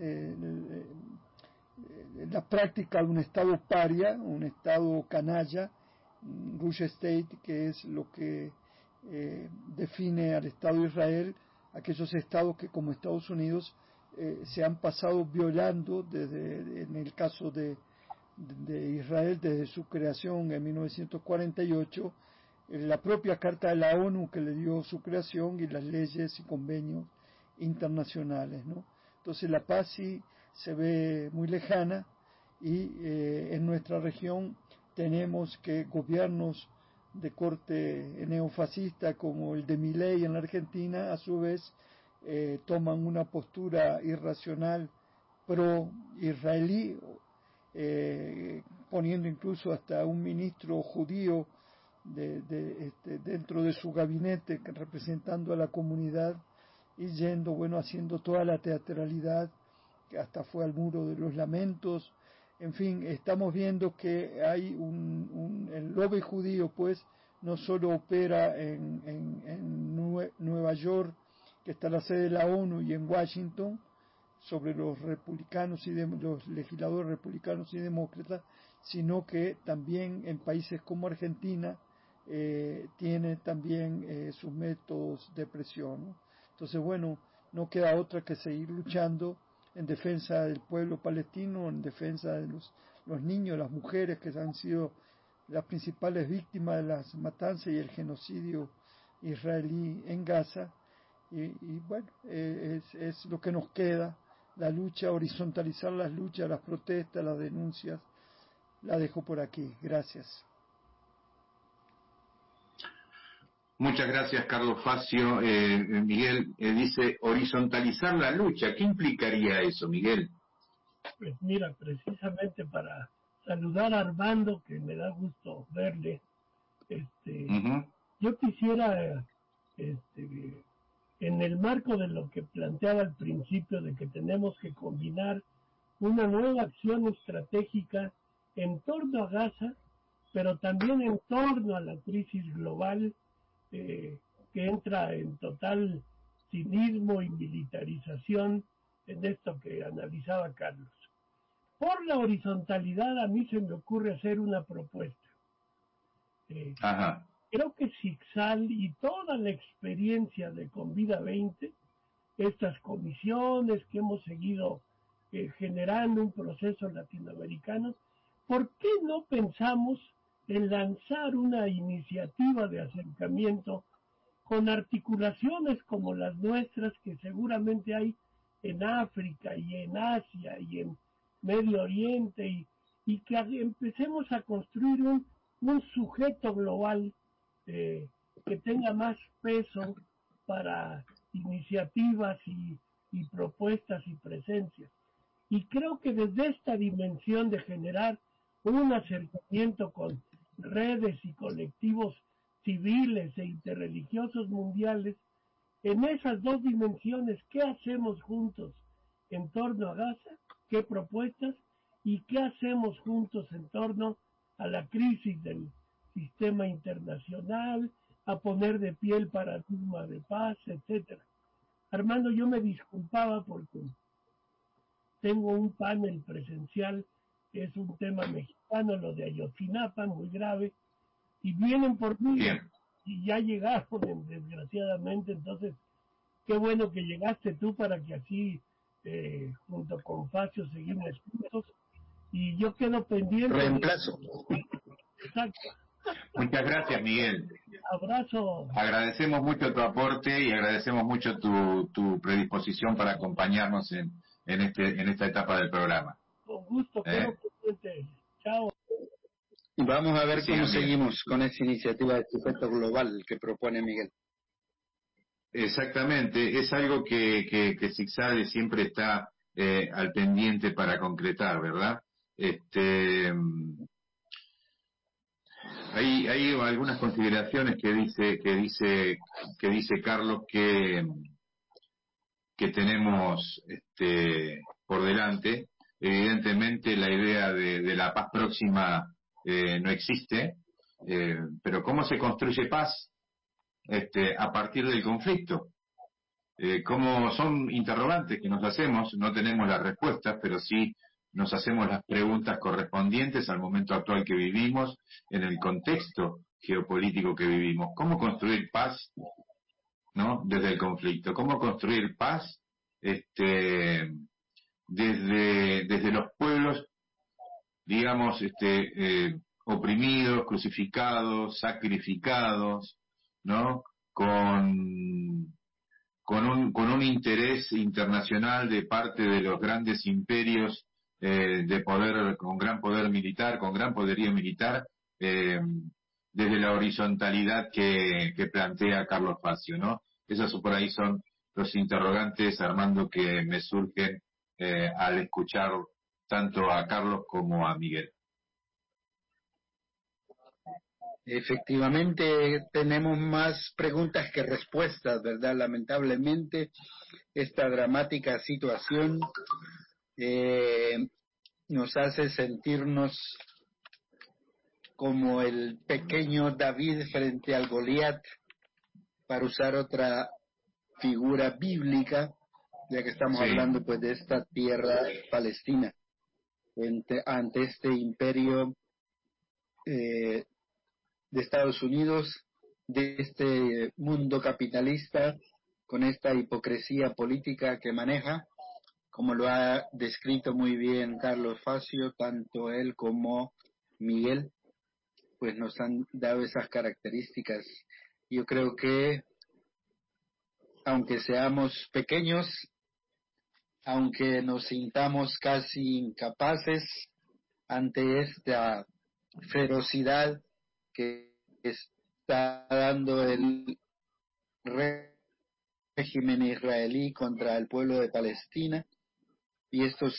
la práctica de un Estado paria, un Estado canalla, Rouge State, que es lo que define al Estado de Israel, aquellos estados que como Estados Unidos se han pasado violando en el caso de Israel desde su creación en 1948, la propia Carta de la ONU que le dio su creación y las leyes y convenios internacionales, ¿no? Entonces la paz sí se ve muy lejana, y en nuestra región tenemos que gobiernos de corte neofascista como el de Milei en la Argentina, a su vez toman una postura irracional pro-israelí, poniendo incluso hasta un ministro judío dentro de su gabinete representando a la comunidad, y yendo, haciendo toda la teatralidad, que hasta fue al Muro de los Lamentos. En fin, estamos viendo que hay el lobby judío, pues, no solo opera en Nueva York, que está la sede de la ONU, y en Washington, sobre los republicanos y los legisladores republicanos y demócratas, sino que también en países como Argentina tiene también sus métodos de presión, ¿no? Entonces, no queda otra que seguir luchando en defensa del pueblo palestino, en defensa de los niños, las mujeres, que han sido las principales víctimas de las matanzas y el genocidio israelí en Gaza. Es lo que nos queda, la lucha, horizontalizar las luchas, las protestas, las denuncias. La dejo por aquí. Gracias. Muchas gracias, Carlos Facio. Miguel dice horizontalizar la lucha. ¿Qué implicaría eso, Miguel? Pues mira, precisamente para saludar a Armando, que me da gusto verle, yo quisiera, en el marco de lo que planteaba al principio, de que tenemos que combinar una nueva acción estratégica en torno a Gaza, pero también en torno a la crisis global, que entra en total cinismo y militarización en esto que analizaba Carlos. Por la horizontalidad, a mí se me ocurre hacer una propuesta. Creo que Sixal y toda la experiencia de Convida 20, estas comisiones que hemos seguido generando un proceso latinoamericano, ¿por qué no pensamos en lanzar una iniciativa de acercamiento con articulaciones como las nuestras, que seguramente hay en África y en Asia y en Medio Oriente y que empecemos a construir un sujeto global que tenga más peso para iniciativas y propuestas y presencias. Y creo que desde esta dimensión de generar un acercamiento con redes y colectivos civiles e interreligiosos mundiales, en esas dos dimensiones, ¿qué hacemos juntos en torno a Gaza? ¿Qué propuestas? ¿Y qué hacemos juntos en torno a la crisis del sistema internacional, a poner de pie el paradigma de paz, etcétera? Armando, yo me disculpaba porque tengo un panel presencial, es un tema mexicano, lo de Ayotzinapa, muy grave, y vienen por mí, y ya llegaron, desgraciadamente, entonces, qué bueno que llegaste tú para que así, junto con Facio, seguimos juntos, y yo quedo pendiente. Reemplazo. Exacto. Muchas gracias, Miguel. Abrazo. Agradecemos mucho tu aporte y agradecemos mucho tu predisposición para acompañarnos en esta etapa del programa. Con gusto, quedo pendiente. Chao. Y vamos a ver cómo amigo. seguimos con esta iniciativa de sujeto global que propone Miguel. Exactamente, es algo que ZigZag siempre está al pendiente para concretar, ¿verdad? Hay algunas consideraciones que dice Carlos que tenemos por delante. Evidentemente la idea de la paz próxima no existe, pero ¿cómo se construye paz a partir del conflicto? ¿Cómo son interrogantes que nos hacemos? No tenemos las respuestas, pero sí nos hacemos las preguntas correspondientes al momento actual que vivimos, en el contexto geopolítico que vivimos. ¿Cómo construir paz, no, desde el conflicto? ¿Cómo construir paz desde los pueblos, digamos, oprimidos, crucificados, sacrificados, ¿no? Con un interés internacional de parte de los grandes imperios de poder, con gran poder militar, con gran poderío militar, desde la horizontalidad que plantea Carlos Facio, ¿no? Esos por ahí son los interrogantes, Armando, que me surgen al escuchar tanto a Carlos como a Miguel. Efectivamente, tenemos más preguntas que respuestas, ¿verdad? Lamentablemente, esta dramática situación nos hace sentirnos como el pequeño David frente al Goliat, para usar otra figura bíblica, ya que estamos hablando pues de esta tierra palestina, ante este imperio de Estados Unidos, de este mundo capitalista, con esta hipocresía política que maneja, como lo ha descrito muy bien Carlos Facio, tanto él como Miguel, pues nos han dado esas características. Yo creo que, aunque seamos pequeños, aunque nos sintamos casi incapaces ante esta ferocidad que está dando el régimen israelí contra el pueblo de Palestina, y estos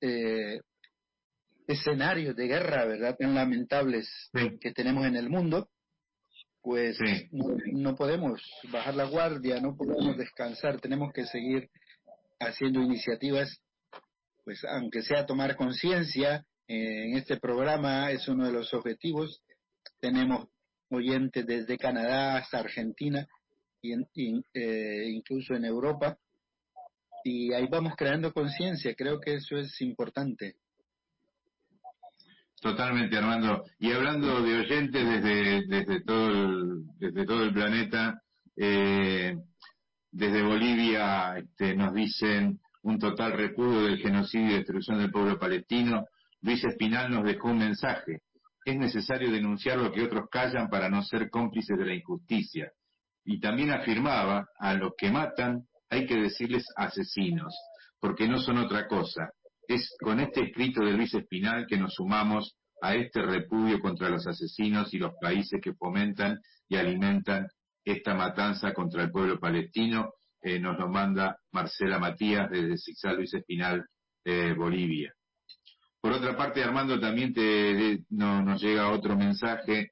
escenarios de guerra, ¿verdad?, tan lamentables que tenemos en el mundo, pues no podemos bajar la guardia, no podemos descansar, tenemos que seguir haciendo iniciativas, pues aunque sea tomar conciencia. En este programa es uno de los objetivos. Tenemos oyentes desde Canadá hasta Argentina y incluso en Europa, y ahí vamos creando conciencia. Creo que eso es importante. Totalmente, Armando. Y hablando de oyentes desde todo el planeta, desde Bolivia nos dicen un total repudio del genocidio y destrucción del pueblo palestino. Luis Espinal nos dejó un mensaje: es necesario denunciar lo que otros callan para no ser cómplices de la injusticia. Y también afirmaba: a los que matan hay que decirles asesinos, porque no son otra cosa. Es con este escrito de Luis Espinal que nos sumamos a este repudio contra los asesinos y los países que fomentan y alimentan esta matanza contra el pueblo palestino. Nos lo manda Marcela Matías desde Zigzag Luis Espinal, Bolivia. Por otra parte, Armando, también nos llega otro mensaje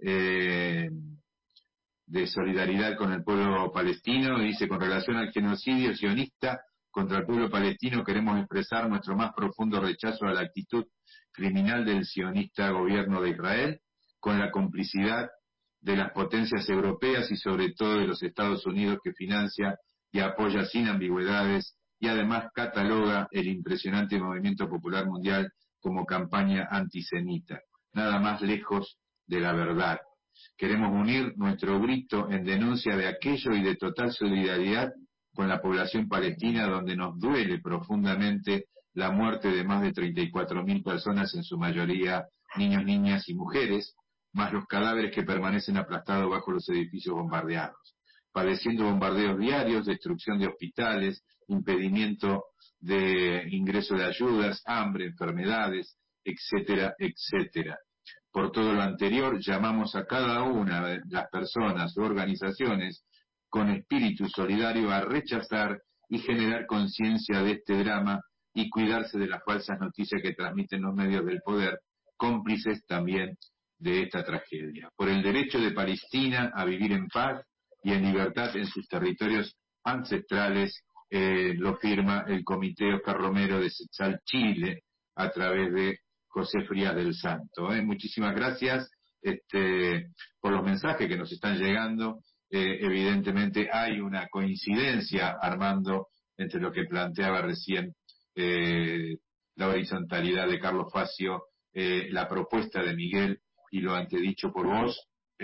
de solidaridad con el pueblo palestino. Dice: con relación al genocidio sionista contra el pueblo palestino, queremos expresar nuestro más profundo rechazo a la actitud criminal del sionista gobierno de Israel, con la complicidad de las potencias europeas y sobre todo de los Estados Unidos, que financia y apoya sin ambigüedades y además cataloga el impresionante movimiento popular mundial como campaña antisemita. Nada más lejos de la verdad. Queremos unir nuestro grito en denuncia de aquello y de total solidaridad con la población palestina, donde nos duele profundamente la muerte de más de 34.000 personas, en su mayoría niños, niñas y mujeres, más los cadáveres que permanecen aplastados bajo los edificios bombardeados, padeciendo bombardeos diarios, destrucción de hospitales, impedimento de ingreso de ayudas, hambre, enfermedades, etcétera, etcétera. Por todo lo anterior, llamamos a cada una de las personas u organizaciones con espíritu solidario a rechazar y generar conciencia de este drama y cuidarse de las falsas noticias que transmiten los medios del poder, cómplices también de esta tragedia. Por el derecho de Palestina a vivir en paz y en libertad en sus territorios ancestrales, lo firma el Comité Oscar Romero de Zigzag Chile a través de José Frías del Santo. Muchísimas gracias por los mensajes que nos están llegando. Evidentemente hay una coincidencia, Armando, entre lo que planteaba recién la horizontalidad de Carlos Facio, la propuesta de Miguel y lo antedicho por vos,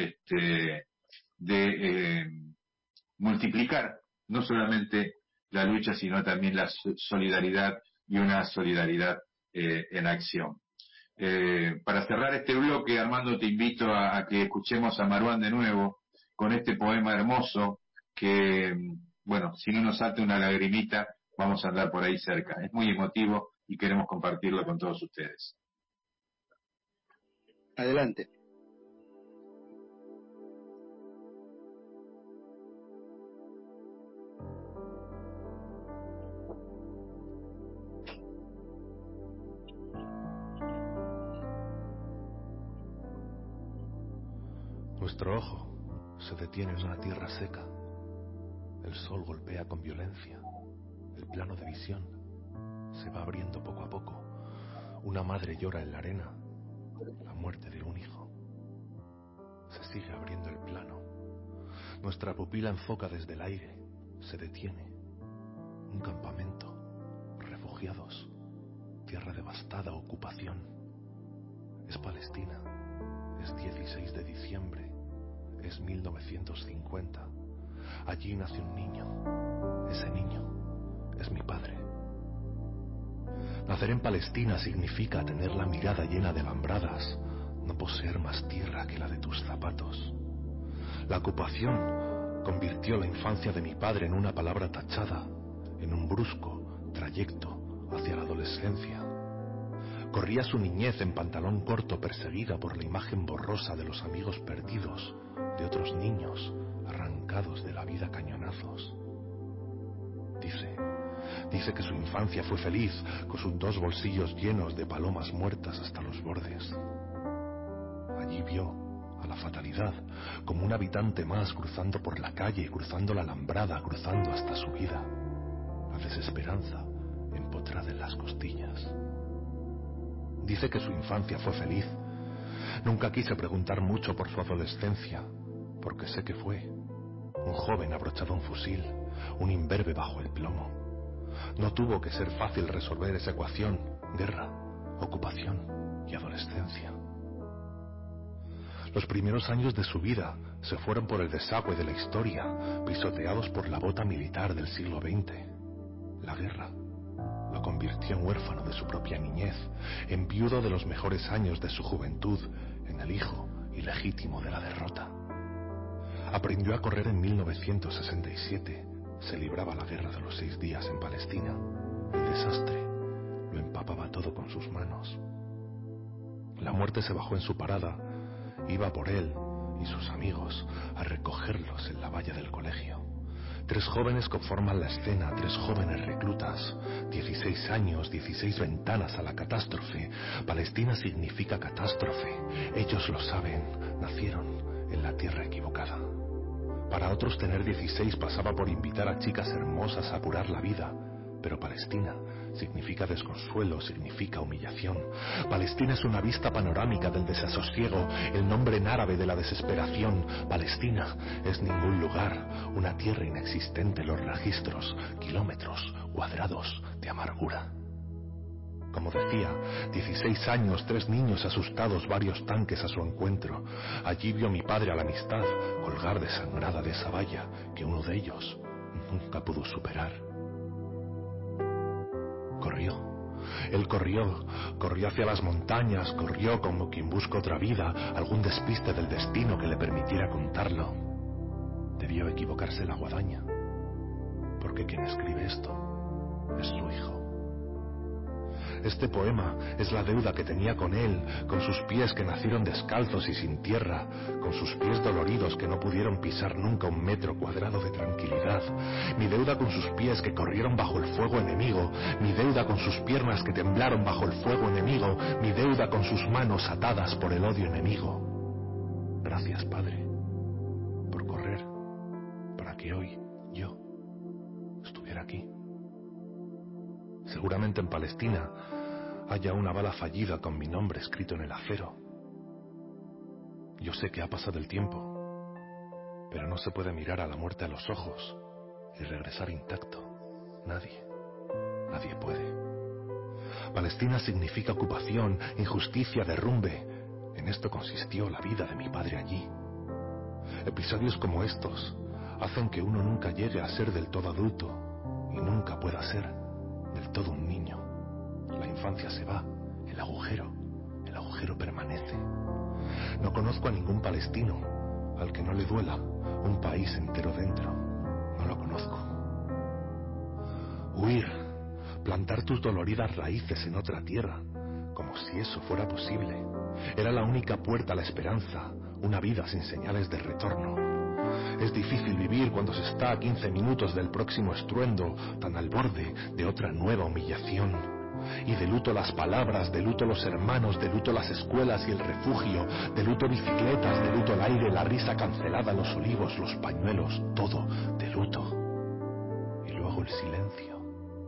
de multiplicar no solamente la lucha, sino también la solidaridad, y una solidaridad en acción. Para cerrar este bloque, Armando, te invito a que escuchemos a Maruán de nuevo con este poema hermoso que, bueno, si no nos salta una lagrimita, vamos a andar por ahí cerca. Es muy emotivo y queremos compartirlo con todos ustedes. Adelante. Nuestro ojo se detiene en una tierra seca. El sol golpea con violencia. El plano de visión se va abriendo poco a poco. Una madre llora en la arena la muerte de un hijo. Se sigue abriendo el plano. Nuestra pupila enfoca desde el aire. Se detiene. Un campamento. Refugiados. Tierra devastada, ocupación. Es Palestina. Es 16 de diciembre. Es 1950. Allí nace un niño. Ese niño es mi padre. Nacer en Palestina significa tener la mirada llena de alambradas, no poseer más tierra que la de tus zapatos. La ocupación convirtió la infancia de mi padre en una palabra tachada, en un brusco trayecto hacia la adolescencia. Corría su niñez en pantalón corto, perseguida por la imagen borrosa de los amigos perdidos, de otros niños arrancados de la vida a cañonazos. Dice que su infancia fue feliz, con sus 2 bolsillos llenos de palomas muertas hasta los bordes. Allí vio a la fatalidad como un habitante más, cruzando por la calle, cruzando la alambrada, cruzando hasta su vida. La desesperanza empotrada en las costillas. Dice que su infancia fue feliz. Nunca quise preguntar mucho por su adolescencia, porque sé que fue un joven abrochado a un fusil, un imberbe bajo el plomo. No tuvo que ser fácil resolver esa ecuación: guerra, ocupación y adolescencia. Los primeros años de su vida se fueron por el desagüe de la historia, pisoteados por la bota militar del siglo XX. La guerra lo convirtió en huérfano de su propia niñez, en viudo de los mejores años de su juventud, en el hijo ilegítimo de la derrota. Aprendió a correr en 1967. Se libraba la guerra de los 6 días en Palestina. El desastre lo empapaba todo con sus manos. La muerte se bajó en su parada, iba por él y sus amigos a recogerlos en la valla del colegio. 3 jóvenes conforman la escena, 3 jóvenes reclutas, 16 años, 16 ventanas a la catástrofe. Palestina significa catástrofe. Ellos lo saben, nacieron en la tierra equivocada. Para otros tener 16 pasaba por invitar a chicas hermosas a curar la vida, pero Palestina significa desconsuelo, significa humillación. Palestina es una vista panorámica del desasosiego, el nombre en árabe de la desesperación. Palestina es ningún lugar, una tierra inexistente en los registros, kilómetros cuadrados de amargura. Como decía, 16 años, 3 niños asustados, varios tanques a su encuentro. Allí vio mi padre a la amistad colgar desangrada de esa valla que uno de ellos nunca pudo superar. Corrió. Él corrió hacia las montañas, corrió como quien busca otra vida, algún despiste del destino que le permitiera contarlo. Debió equivocarse la guadaña, porque quien escribe esto es su hijo. Este poema es la deuda que tenía con él, con sus pies que nacieron descalzos y sin tierra, con sus pies doloridos que no pudieron pisar nunca 1 metro cuadrado de tranquilidad. Mi deuda con sus pies que corrieron bajo el fuego enemigo, mi deuda con sus piernas que temblaron bajo el fuego enemigo, mi deuda con sus manos atadas por el odio enemigo. Gracias, Padre, por correr, para que hoy yo estuviera aquí. Seguramente en Palestina haya una bala fallida con mi nombre escrito en el acero. Yo sé que ha pasado el tiempo, pero no se puede mirar a la muerte a los ojos y regresar intacto. Nadie puede. Palestina significa ocupación, injusticia, derrumbe. En esto consistió la vida de mi padre allí. Episodios como estos hacen que uno nunca llegue a ser del todo adulto y nunca pueda ser del todo un niño. La infancia se va, el agujero permanece. No conozco a ningún palestino al que no le duela un país entero dentro. No lo conozco. Huir, plantar tus doloridas raíces en otra tierra, como si eso fuera posible. Era la única puerta a la esperanza, una vida sin señales de retorno. Es difícil vivir cuando se está a 15 minutos del próximo estruendo, tan al borde de otra nueva humillación. Y de luto las palabras, de luto los hermanos, de luto las escuelas y el refugio, de luto bicicletas, de luto el aire, la risa cancelada, los olivos, los pañuelos, todo de luto. Y luego el silencio.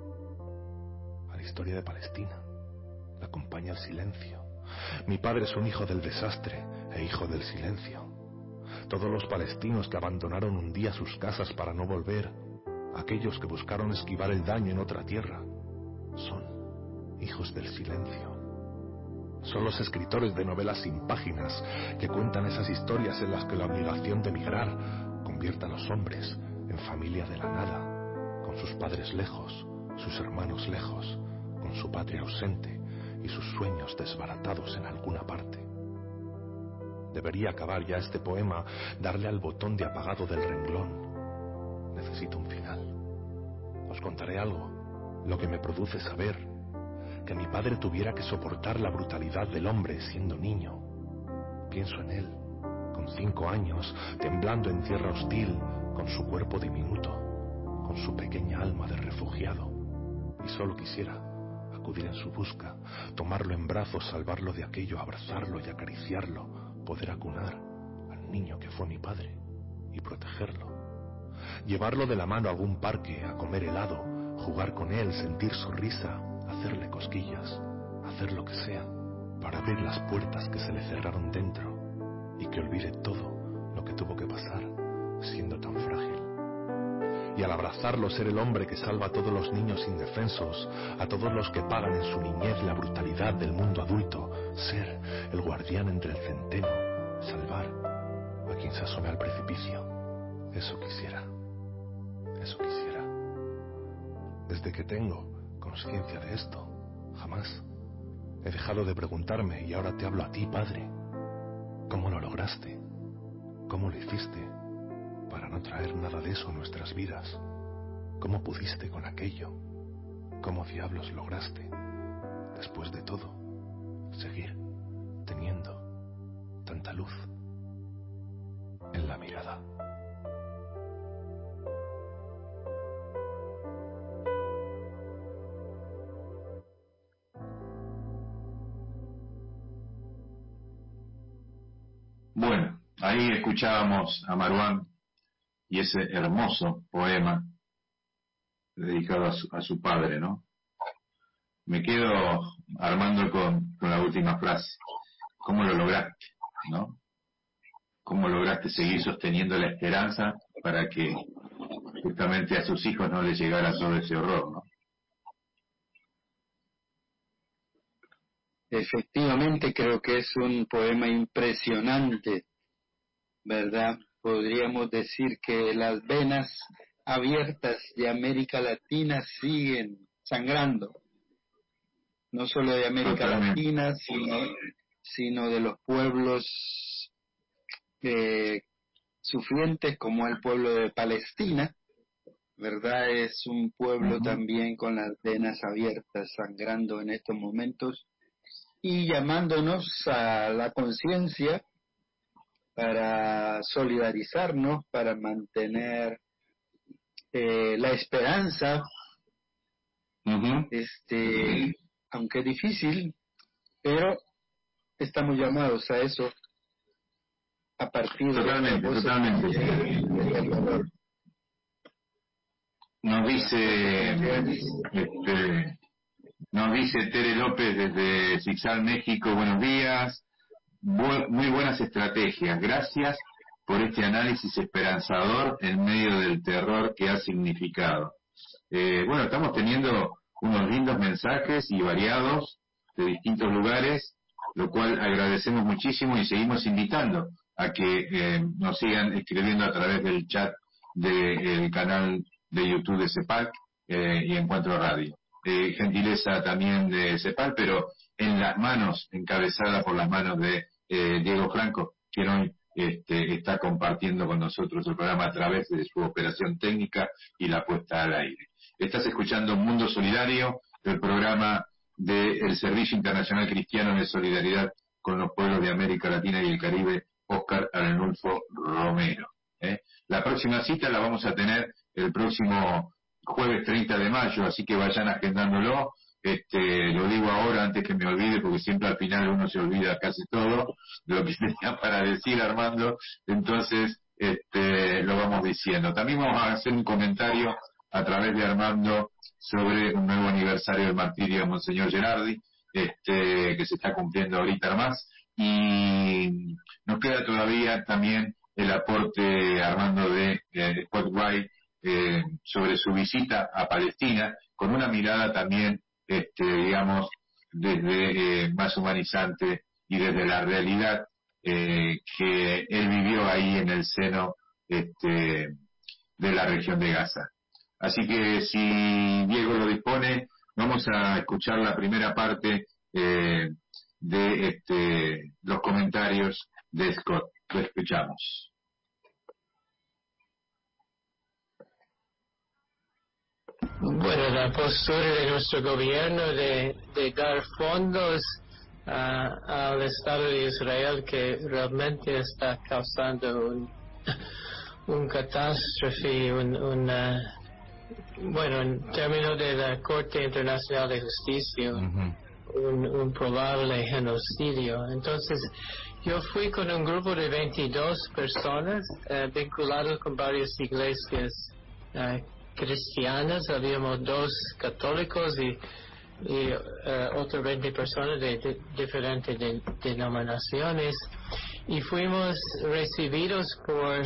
A la historia de Palestina la acompaña el silencio. Mi padre es un hijo del desastre e hijo del silencio. Todos los palestinos que abandonaron un día sus casas para no volver, aquellos que buscaron esquivar el daño en otra tierra, son hijos del silencio. Son los escritores de novelas sin páginas que cuentan esas historias en las que la obligación de emigrar convierte a los hombres en familia de la nada, con sus padres lejos, sus hermanos lejos, con su patria ausente y sus sueños desbaratados en alguna parte. Debería acabar ya este poema, darle al botón de apagado del renglón. Necesito un final. Os contaré algo, lo que me produce saber que mi padre tuviera que soportar la brutalidad del hombre siendo niño. Pienso en él, con 5 años, temblando en tierra hostil, con su cuerpo diminuto, con su pequeña alma de refugiado, y solo quisiera acudir en su busca, tomarlo en brazos, salvarlo de aquello, abrazarlo y acariciarlo, poder acunar al niño que fue mi padre y protegerlo, llevarlo de la mano a algún parque a comer helado, jugar con él, sentir su risa, hacerle cosquillas, hacer lo que sea para abrir las puertas que se le cerraron dentro y que olvide todo lo que tuvo que pasar siendo tan frágil. Y al abrazarlo ser el hombre que salva a todos los niños indefensos, a todos los que pagan en su niñez la brutalidad del mundo adulto, ser el guardián entre el centeno, salvar a quien se asome al precipicio. Eso quisiera. Desde que tengo conciencia de esto, jamás he dejado de preguntarme, y ahora te hablo a ti, Padre, ¿cómo lo lograste? ¿Cómo lo hiciste para no traer nada de eso a nuestras vidas? ¿Cómo pudiste con aquello? ¿Cómo diablos lograste, después de todo, seguir teniendo tanta luz en la mirada? Bueno, ahí escuchábamos a Marwan y ese hermoso poema dedicado a su padre, ¿no? Me quedo, Armando, con la última frase. ¿Cómo lo lograste, no? ¿Cómo lograste seguir sosteniendo la esperanza para que justamente a sus hijos no les llegara todo ese horror, ¿no? Efectivamente, creo que es un poema impresionante, ¿verdad? Podríamos decir que las venas abiertas de América Latina siguen sangrando, no solo de América Latina, sino de los pueblos sufrientes como el pueblo de Palestina, ¿verdad? Es un pueblo también con las venas abiertas, sangrando en estos momentos y llamándonos a la conciencia para solidarizarnos, para mantener la esperanza, aunque difícil, pero estamos llamados a eso a partir totalmente. Nos dice Tere López desde Zixal, México, buenos días, muy buenas estrategias, gracias por este análisis esperanzador en medio del terror que ha significado. Bueno, estamos teniendo unos lindos mensajes y variados de distintos lugares, lo cual agradecemos muchísimo y seguimos invitando a que nos sigan escribiendo a través del chat del canal de YouTube de CEPAL y Encuentro Radio. Gentileza también de CEPAL, pero en las manos, encabezada por las manos de Diego Franco, quien hoy está compartiendo con nosotros el programa a través de su operación técnica y la puesta al aire. Estás escuchando Mundo Solidario, el programa del Servicio Internacional Cristiano de Solidaridad con los pueblos de América Latina y el Caribe, Óscar Arnulfo Romero. La próxima cita la vamos a tener el próximo jueves 30 de mayo, así que vayan agendándolo. Lo digo ahora antes que me olvide, porque siempre al final uno se olvida casi todo de lo que tenía para decir, Armando. Entonces lo vamos diciendo. También vamos a hacer un comentario a través de Armando sobre un nuevo aniversario del martirio de Monseñor Gerardi, que se está cumpliendo ahorita más, y nos queda todavía también el aporte, Armando, de Scott Wright sobre su visita a Palestina, con una mirada también, digamos, desde más humanizante y desde la realidad que él vivió ahí en el seno de la región de Gaza. Así que si Diego lo dispone, vamos a escuchar la primera parte de los comentarios de Scott. Lo escuchamos. Bueno, la postura de nuestro gobierno de dar fondos al Estado de Israel, que realmente está causando un catástrofe, bueno, en términos de la Corte Internacional de Justicia, un probable genocidio. Entonces, yo fui con un grupo de 22 personas vinculados con varias iglesias cristianas. Habíamos 2 católicos y otras 20 personas de diferentes denominaciones, y fuimos recibidos por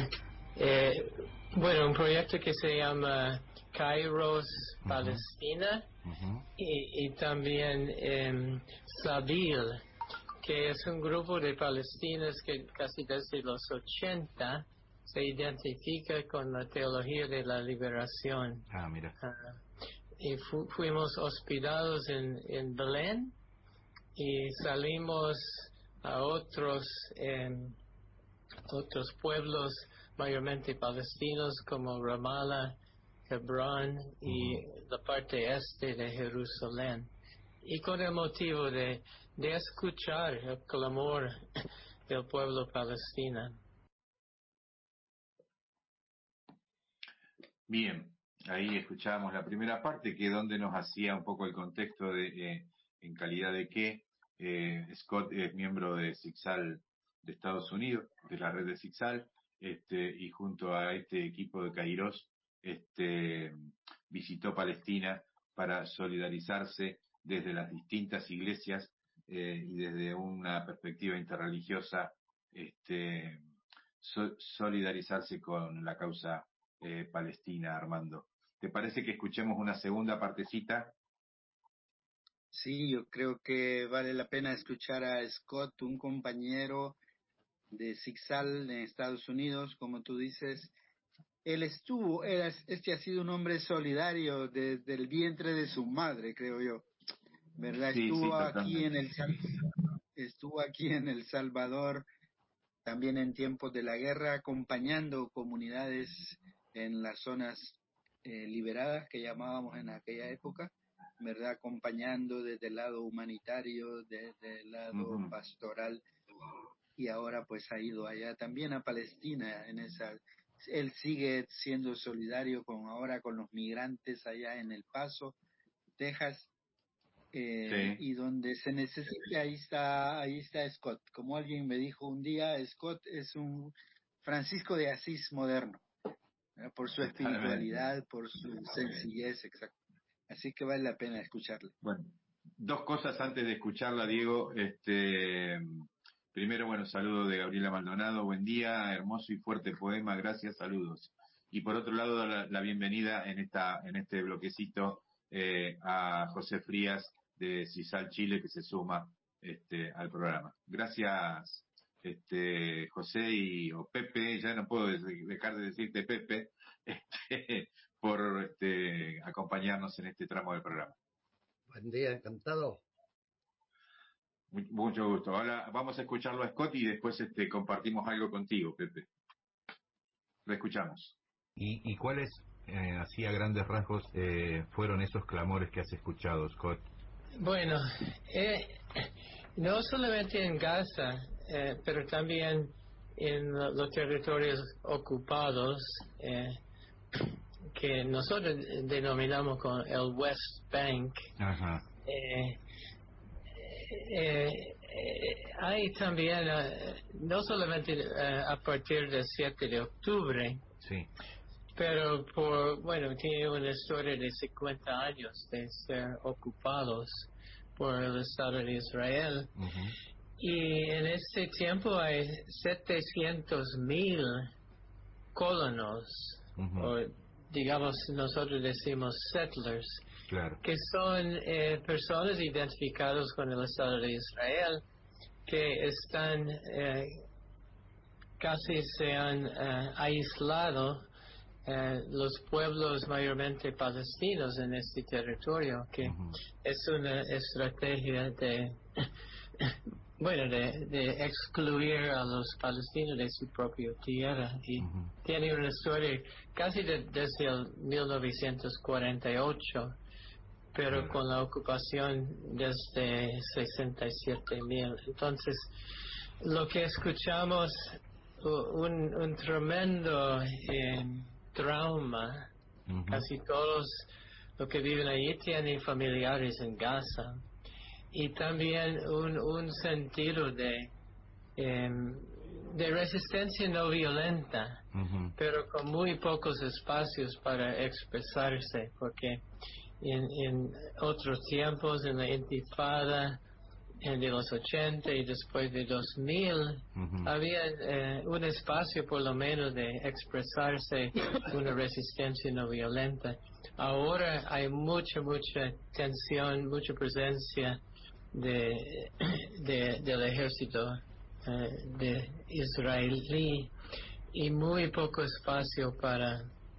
un proyecto que se llama Kairos Palestina, y también Sabil, que es un grupo de palestinos que casi desde los 80 se identifica con la teología de la liberación. Mira. Y fuimos hospedados en Belén, y salimos a otros pueblos mayormente palestinos como Ramallah, Hebrón y la parte este de Jerusalén. Y con el motivo de escuchar el clamor del pueblo palestino. Bien, ahí escuchábamos la primera parte, que es donde nos hacía un poco el contexto de en calidad de que Scott es miembro de Siksal de Estados Unidos, de la red de Siksal, y junto a este equipo de Kairos, visitó Palestina para solidarizarse desde las distintas iglesias y desde una perspectiva interreligiosa, solidarizarse con la causa Palestina, Armando. ¿Te parece que escuchemos una segunda partecita? Sí, yo creo que vale la pena escuchar a Scott, un compañero de Siksal en Estados Unidos, como tú dices. Este ha sido un hombre solidario desde el vientre de su madre, creo yo, ¿verdad? Sí, Estuvo aquí en El Salvador, también en tiempos de la guerra, acompañando comunidades en las zonas liberadas que llamábamos en aquella época, ¿verdad? Acompañando desde el lado humanitario, desde el lado pastoral, y ahora pues ha ido allá también a Palestina él sigue siendo solidario ahora con los migrantes allá en El Paso, Texas, y donde se necesite, ahí está Scott. Como alguien me dijo un día, Scott es un Francisco de Asís moderno, por su espiritualidad, por su sencillez, exacto. Así que vale la pena escucharle. Bueno, dos cosas antes de escucharla, Diego. Primero, bueno, saludo de Gabriela Maldonado, buen día, hermoso y fuerte poema, gracias, saludos. Y por otro lado, la bienvenida en este bloquecito a José Frías de Cisal Chile, que se suma al programa. Gracias, José o Pepe, ya no puedo dejar de decirte Pepe, por acompañarnos en este tramo del programa. Buen día, encantado. Mucho gusto. Ahora vamos a escucharlo a Scott y después compartimos algo contigo, Pepe. Lo escuchamos. ¿Y cuáles, así a grandes rasgos, fueron esos clamores que has escuchado, Scott? Bueno, no solamente en Gaza, pero también en los territorios ocupados, que nosotros denominamos con el West Bank. Ajá. Hay también, no solamente a partir del 7 de octubre, sí, pero tiene una historia de 50 años de ser ocupados por el Estado de Israel. Uh-huh. Y en este tiempo hay 700,000 colonos, uh-huh, o digamos, nosotros decimos settlers, claro, que son personas identificadas con el Estado de Israel, que están casi se han aislado los pueblos mayormente palestinos en este territorio, que uh-huh, es una estrategia de de excluir a los palestinos de su propia tierra, y uh-huh, tiene una historia casi desde el 1948, pero con la ocupación desde 67,000. Entonces, lo que escuchamos, un tremendo trauma. Uh-huh. Casi todos los que viven allí tienen familiares en Gaza. Y también un sentido de resistencia no violenta, uh-huh, pero con muy pocos espacios para expresarse, porque en otros tiempos, en la Intifada de los 80 y después de 2000, uh-huh, había un espacio por lo menos de expresarse, una resistencia no violenta. Ahora hay mucha tensión, mucha presencia del ejército de israelí, y muy poco espacio para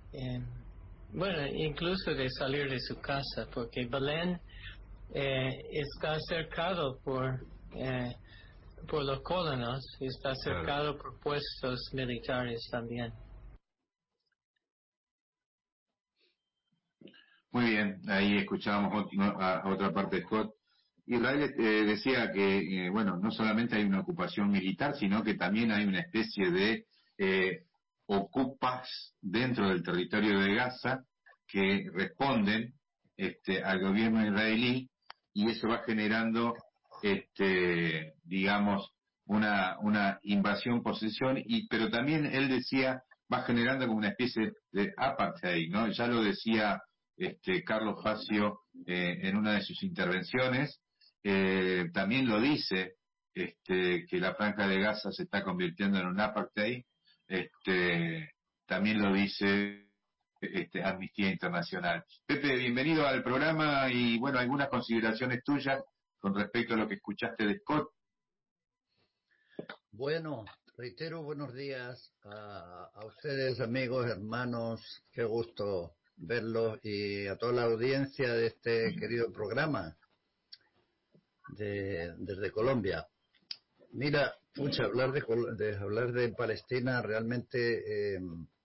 incluso de salir de su casa, porque Belén está cercado por los colonos, y está cercado por puestos militares también. Muy bien, ahí escuchábamos a otra parte de Scott. Israel decía que, bueno, no solamente hay una ocupación militar, sino que también hay una especie de ocupas dentro del territorio de Gaza que responden al gobierno israelí, y eso va generando, digamos, una invasión, posesión, pero también él decía, va generando como una especie de apartheid, ¿no? Ya lo decía Carlos Facio en una de sus intervenciones, también lo dice, que la Franja de Gaza se está convirtiendo en un apartheid, también lo dice Amnistía Internacional. Pepe, bienvenido al programa, y bueno, algunas consideraciones tuyas con respecto a lo que escuchaste de Scott. Bueno, reitero buenos días a ustedes, amigos, hermanos, qué gusto verlos, y a toda la audiencia de este querido programa desde Colombia. Mira, pucha, hablar de Palestina realmente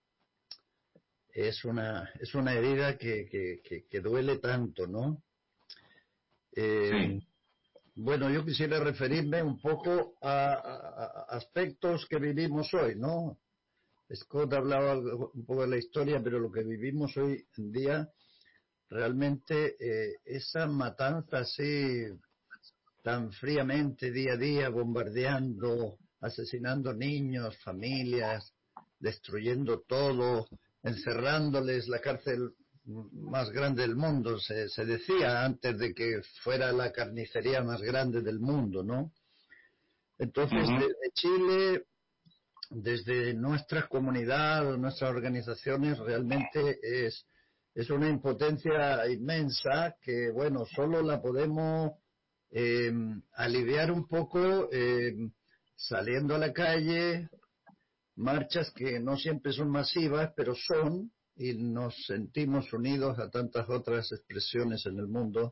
es una herida que duele tanto, ¿no? Sí. Bueno, yo quisiera referirme un poco a aspectos que vivimos hoy, ¿no? Scott hablaba un poco de la historia, pero lo que vivimos hoy en día, realmente esa matanza así tan fríamente día a día, bombardeando, asesinando niños, familias, destruyendo todo, encerrándoles, la cárcel más grande del mundo, se decía antes de que fuera la carnicería más grande del mundo, ¿no? Entonces, desde Chile, desde nuestra comunidad, nuestras organizaciones, realmente es una impotencia inmensa que, bueno, solo la podemos aliviar un poco saliendo a la calle, marchas que no siempre son masivas, pero son, y nos sentimos unidos a tantas otras expresiones en el mundo.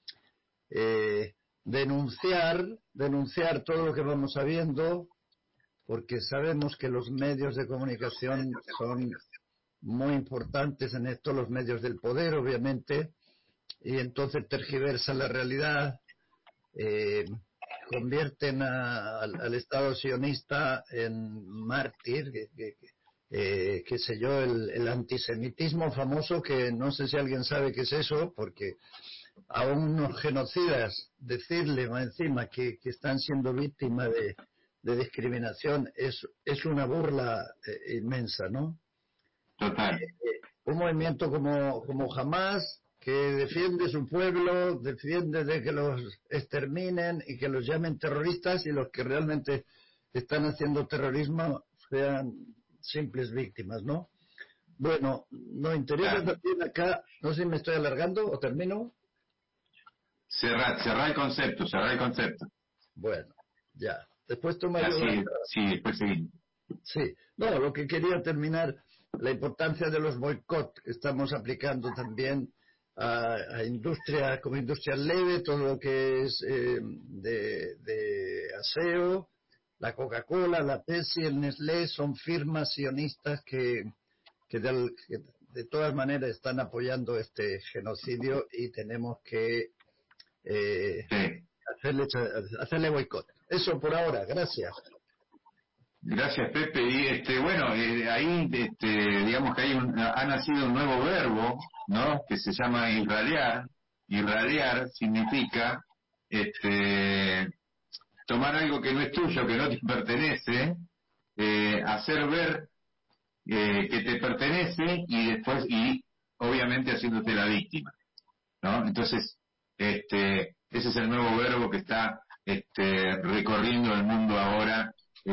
Denunciar todo lo que vamos sabiendo, porque sabemos que los medios de comunicación son muy importantes en esto, los medios del poder, obviamente, y entonces tergiversan la realidad, convierten al Estado sionista en mártir, qué sé yo, el antisemitismo famoso, que no sé si alguien sabe qué es eso, porque a unos genocidas decirle más encima que están siendo víctimas de discriminación es una burla inmensa, ¿no? Total. Un movimiento como Hamas, que defiende su pueblo, defiende de que los exterminen y que los llamen terroristas, y los que realmente están haciendo terrorismo sean simples víctimas, ¿no? Bueno, nos interesa también acá, no sé si me estoy alargando o termino. Cerrar el concepto. Bueno, ya. Después tomaré después seguimos. Sí, no, lo que quería terminar, la importancia de los boicots que estamos aplicando también a industria, como industria leve, todo lo que es de aseo, la Coca-Cola, la Pepsi, el Nestlé, son firmas sionistas que de todas maneras están apoyando este genocidio, y tenemos que hacerle boicot. Eso por ahora, gracias. Gracias, Pepe. Y bueno, ahí digamos que ha nacido un nuevo verbo, ¿no? Que se llama irradiar. Irradiar significa tomar algo que no es tuyo, que no te pertenece, hacer ver que te pertenece, y obviamente haciéndote la víctima, ¿no? Entonces, ese es el nuevo verbo que está recorriendo el mundo ahora,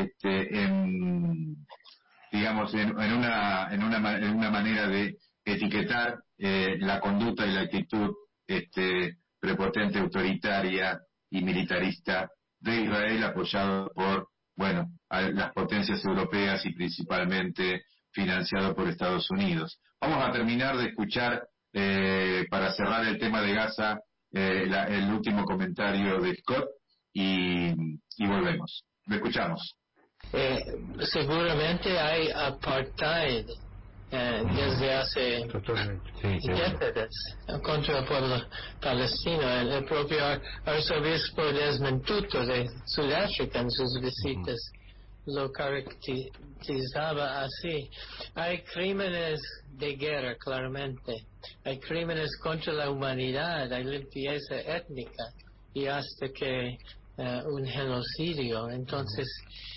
digamos en una manera de etiquetar la conducta y la actitud prepotente, autoritaria y militarista de Israel, apoyado por las potencias europeas y principalmente financiado por Estados Unidos. Vamos a terminar de escuchar, para cerrar el tema de Gaza, el último comentario de Scott, y volvemos. Lo escuchamos. Seguramente hay apartheid desde hace décadas contra el pueblo palestino. El propio arzobispo Desmond Tutu de Sudáfrica en sus visitas lo caracterizaba así. Hay crímenes de guerra, claramente. Hay crímenes contra la humanidad, hay limpieza étnica y hasta que un genocidio. Entonces,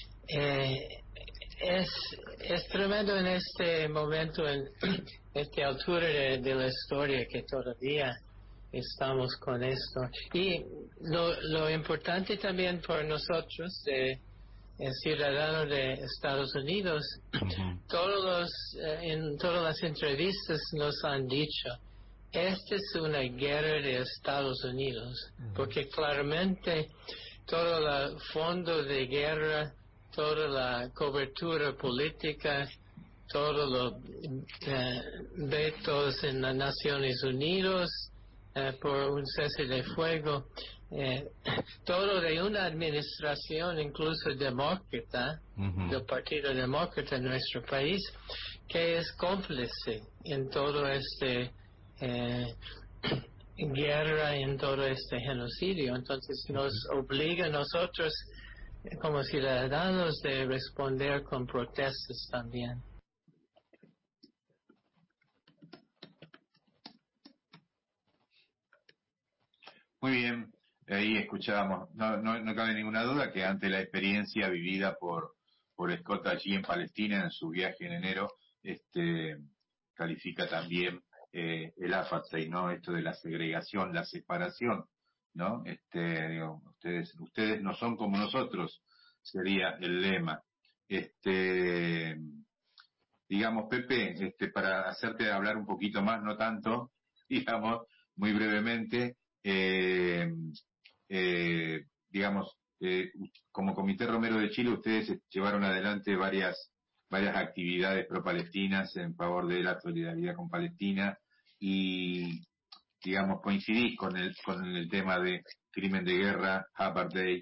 es tremendo en este momento, en esta altura de la historia, que todavía estamos con esto. Y lo importante también por nosotros, ciudadanos de Estados Unidos, en todas las entrevistas nos han dicho, esta es una guerra de Estados Unidos, porque claramente todo el fondo de guerra, toda la cobertura política, todos los vetos en las Naciones Unidas por un cese de fuego, todo de una administración incluso demócrata, del Partido Demócrata en nuestro país, que es cómplice en todo este guerra, en todo este genocidio. Entonces nos obliga a nosotros como ciudadanos de responder con protestas también. Muy bien, ahí escuchábamos, no cabe ninguna duda que ante la experiencia vivida por Scott allí en Palestina en su viaje en enero, califica también el apartheid, ¿no? Esto de la segregación, la separación, ¿no? Digo, ustedes no son como nosotros, sería el lema. Digamos, Pepe, para hacerte hablar un poquito más, no tanto, digamos, muy brevemente, digamos, como Comité Romero de Chile, ustedes llevaron adelante varias actividades pro-palestinas en favor de la solidaridad con Palestina y, digamos, coincidís con el tema de crimen de guerra, apartheid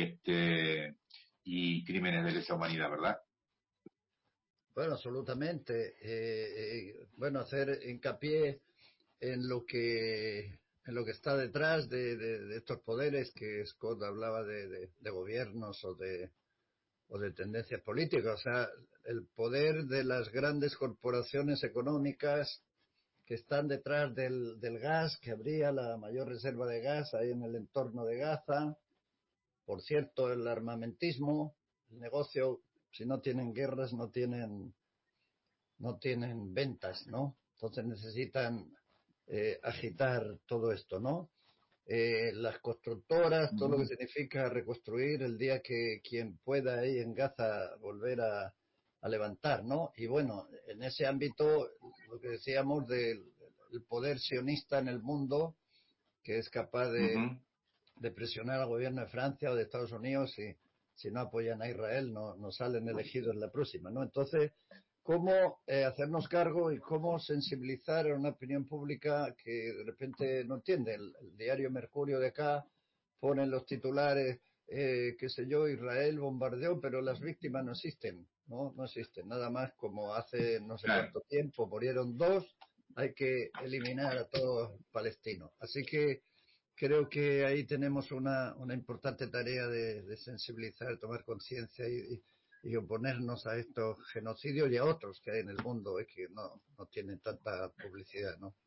y crímenes de lesa humanidad, ¿verdad? Bueno, absolutamente. Bueno, hacer hincapié en lo que está detrás de estos poderes que Scott hablaba de gobiernos o de tendencias políticas. O sea, el poder de las grandes corporaciones económicas que están detrás del gas, que habría la mayor reserva de gas ahí en el entorno de Gaza. Por cierto, el armamentismo, el negocio, si no tienen guerras, no tienen ventas, ¿no? Entonces necesitan agitar todo esto, ¿no? Las constructoras, todo lo que significa reconstruir el día que quien pueda ahí en Gaza volver a levantar, ¿no? Y bueno, en ese ámbito, lo que decíamos del poder sionista en el mundo, que es capaz de presionar al gobierno de Francia o de Estados Unidos, si no apoyan a Israel, no salen elegidos en la próxima, ¿no? Entonces, cómo hacernos cargo y cómo sensibilizar a una opinión pública que de repente no entiende. El diario Mercurio de acá pone en los titulares, qué sé yo, Israel bombardeó, pero las víctimas no existen, no existen. Nada más como hace no sé cuánto tiempo murieron 2, hay que eliminar a todos los palestinos. Así que creo que ahí tenemos una importante tarea de sensibilizar, tomar conciencia y oponernos a estos genocidios y a otros que hay en el mundo que no tienen tanta publicidad, ¿no?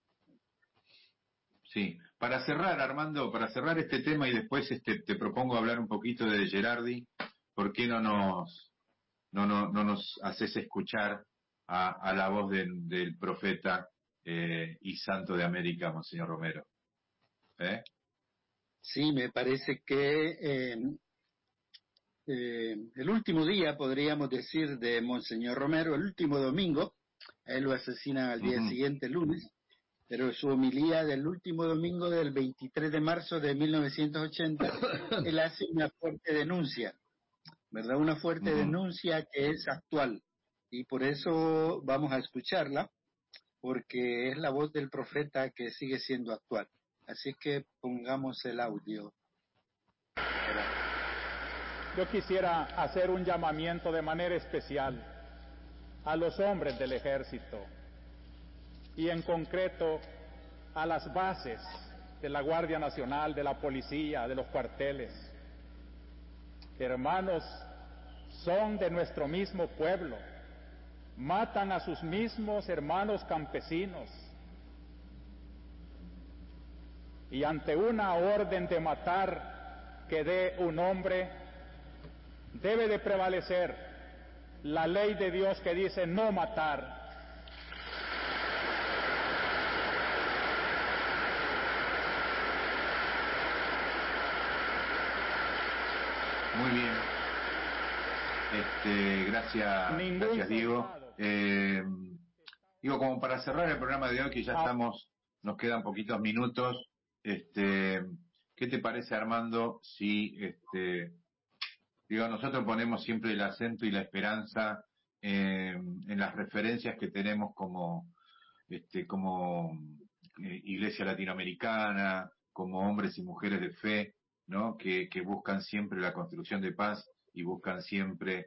Sí. Para cerrar, Armando, para cerrar este tema y después te propongo hablar un poquito de Gerardi, ¿por qué no nos haces escuchar a la voz del profeta y santo de América, Monseñor Romero? Sí, me parece que el último día, podríamos decir, de Monseñor Romero, el último domingo, a él lo asesinan al día siguiente, lunes, pero su homilía del último domingo del 23 de marzo de 1980, él hace una fuerte denuncia, ¿verdad? Una fuerte denuncia que es actual, y por eso vamos a escucharla, porque es la voz del profeta que sigue siendo actual. Así que pongamos el audio. Yo quisiera hacer un llamamiento de manera especial a los hombres del ejército y en concreto a las bases de la Guardia Nacional, de la policía, de los cuarteles. Hermanos, son de nuestro mismo pueblo, matan a sus mismos hermanos campesinos. Y ante una orden de matar que dé un hombre, debe de prevalecer la ley de Dios que dice no matar. Muy bien. Gracias Diego. Digo, como para cerrar el programa de hoy, que ya estamos, nos quedan poquitos minutos, ¿qué te parece, Armando, si digo, nosotros ponemos siempre el acento y la esperanza en las referencias que tenemos como iglesia latinoamericana, como hombres y mujeres de fe, ¿no? Que buscan siempre la construcción de paz y buscan siempre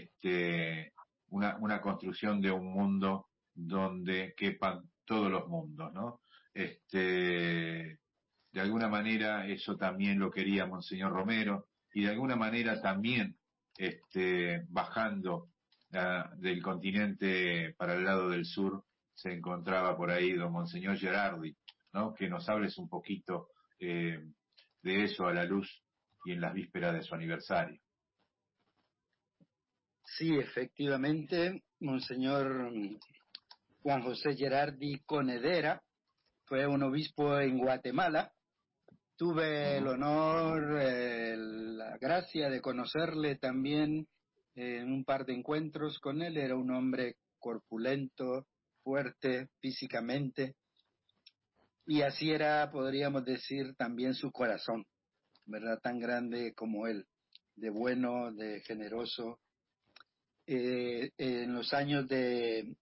una construcción de un mundo donde quepan todos los mundos, ¿no? De alguna manera eso también lo quería Monseñor Romero, y de alguna manera también bajando del continente para el lado del sur se encontraba por ahí don Monseñor Gerardi, ¿no? Que nos hables un poquito de eso a la luz y en las vísperas de su aniversario. Sí, efectivamente, Monseñor Juan José Gerardi Conedera fue un obispo en Guatemala. Tuve el honor, la gracia de conocerle también en un par de encuentros con él. Era un hombre corpulento, fuerte físicamente, y así era, podríamos decir, también su corazón, ¿verdad? Tan grande como él, de bueno, de generoso. En los años de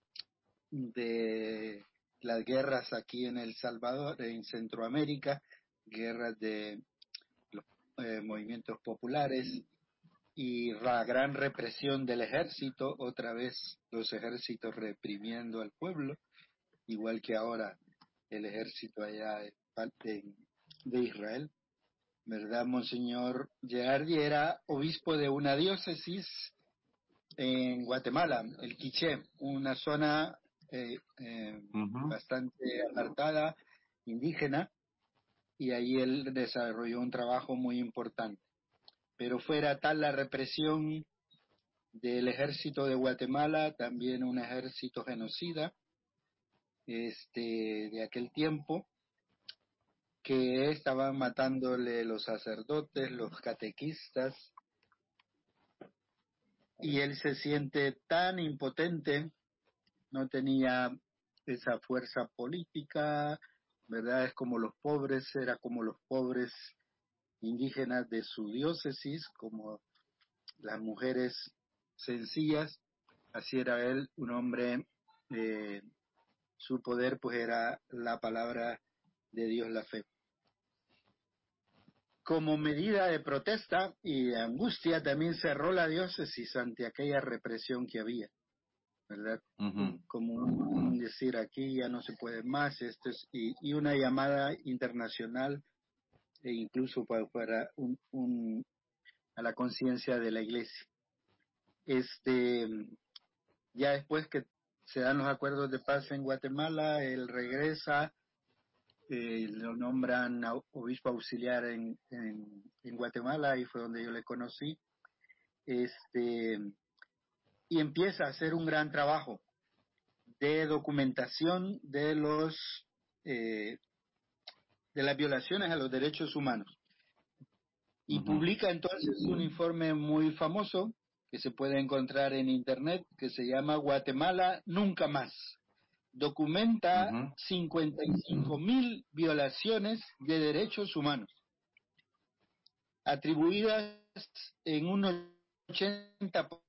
las guerras aquí en El Salvador, en Centroamérica, guerras de los movimientos populares y la gran represión del ejército, otra vez los ejércitos reprimiendo al pueblo, igual que ahora el ejército allá de Israel, ¿verdad? Monseñor Gerardi era obispo de una diócesis en Guatemala, el Quiché, una zona bastante apartada, indígena, y ahí él desarrolló un trabajo muy importante. Pero fuera tal la represión del ejército de Guatemala, también un ejército genocida de aquel tiempo, que estaban matándole los sacerdotes, los catequistas, y él se siente tan impotente, no tenía esa fuerza política, ¿verdad? Es como los pobres, era como los pobres indígenas de su diócesis, como las mujeres sencillas, así era él, un hombre, su poder pues era la palabra de Dios, la fe. Como medida de protesta y de angustia también cerró la diócesis ante aquella represión que había, ¿verdad? Como un decir, aquí ya no se puede más, y una llamada internacional e incluso para a la conciencia de la iglesia. Ya después que se dan los acuerdos de paz en Guatemala, él regresa, lo nombran obispo auxiliar en Guatemala, y fue donde yo le conocí, y empieza a hacer un gran trabajo de documentación de las violaciones a los derechos humanos. Y publica entonces un informe muy famoso que se puede encontrar en internet, que se llama Guatemala Nunca Más. Documenta 55,000 violaciones de derechos humanos, atribuidas en un 80%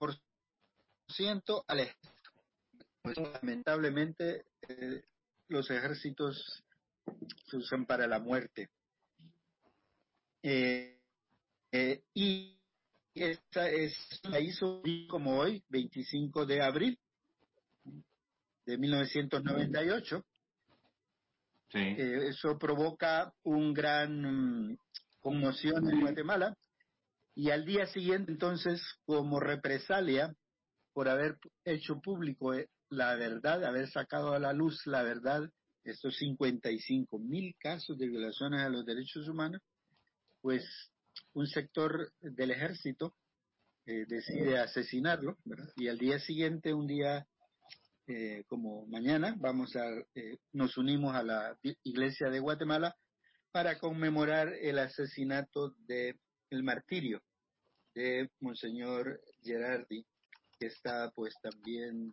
al ejército. Pues, lamentablemente, los ejércitos se usan para la muerte. Y la hizo como hoy, 25 de abril de 1998. Sí. Eso provoca un gran conmoción en Guatemala, y al día siguiente, entonces, como represalia por haber hecho público la verdad, haber sacado a la luz la verdad, estos 55,000 casos de violaciones a los derechos humanos, pues un sector del ejército decide asesinarlo, ¿verdad? Y al día siguiente, un día como mañana, nos unimos a la Iglesia de Guatemala para conmemorar el asesinato el martirio de Monseñor Gerardi, que está pues también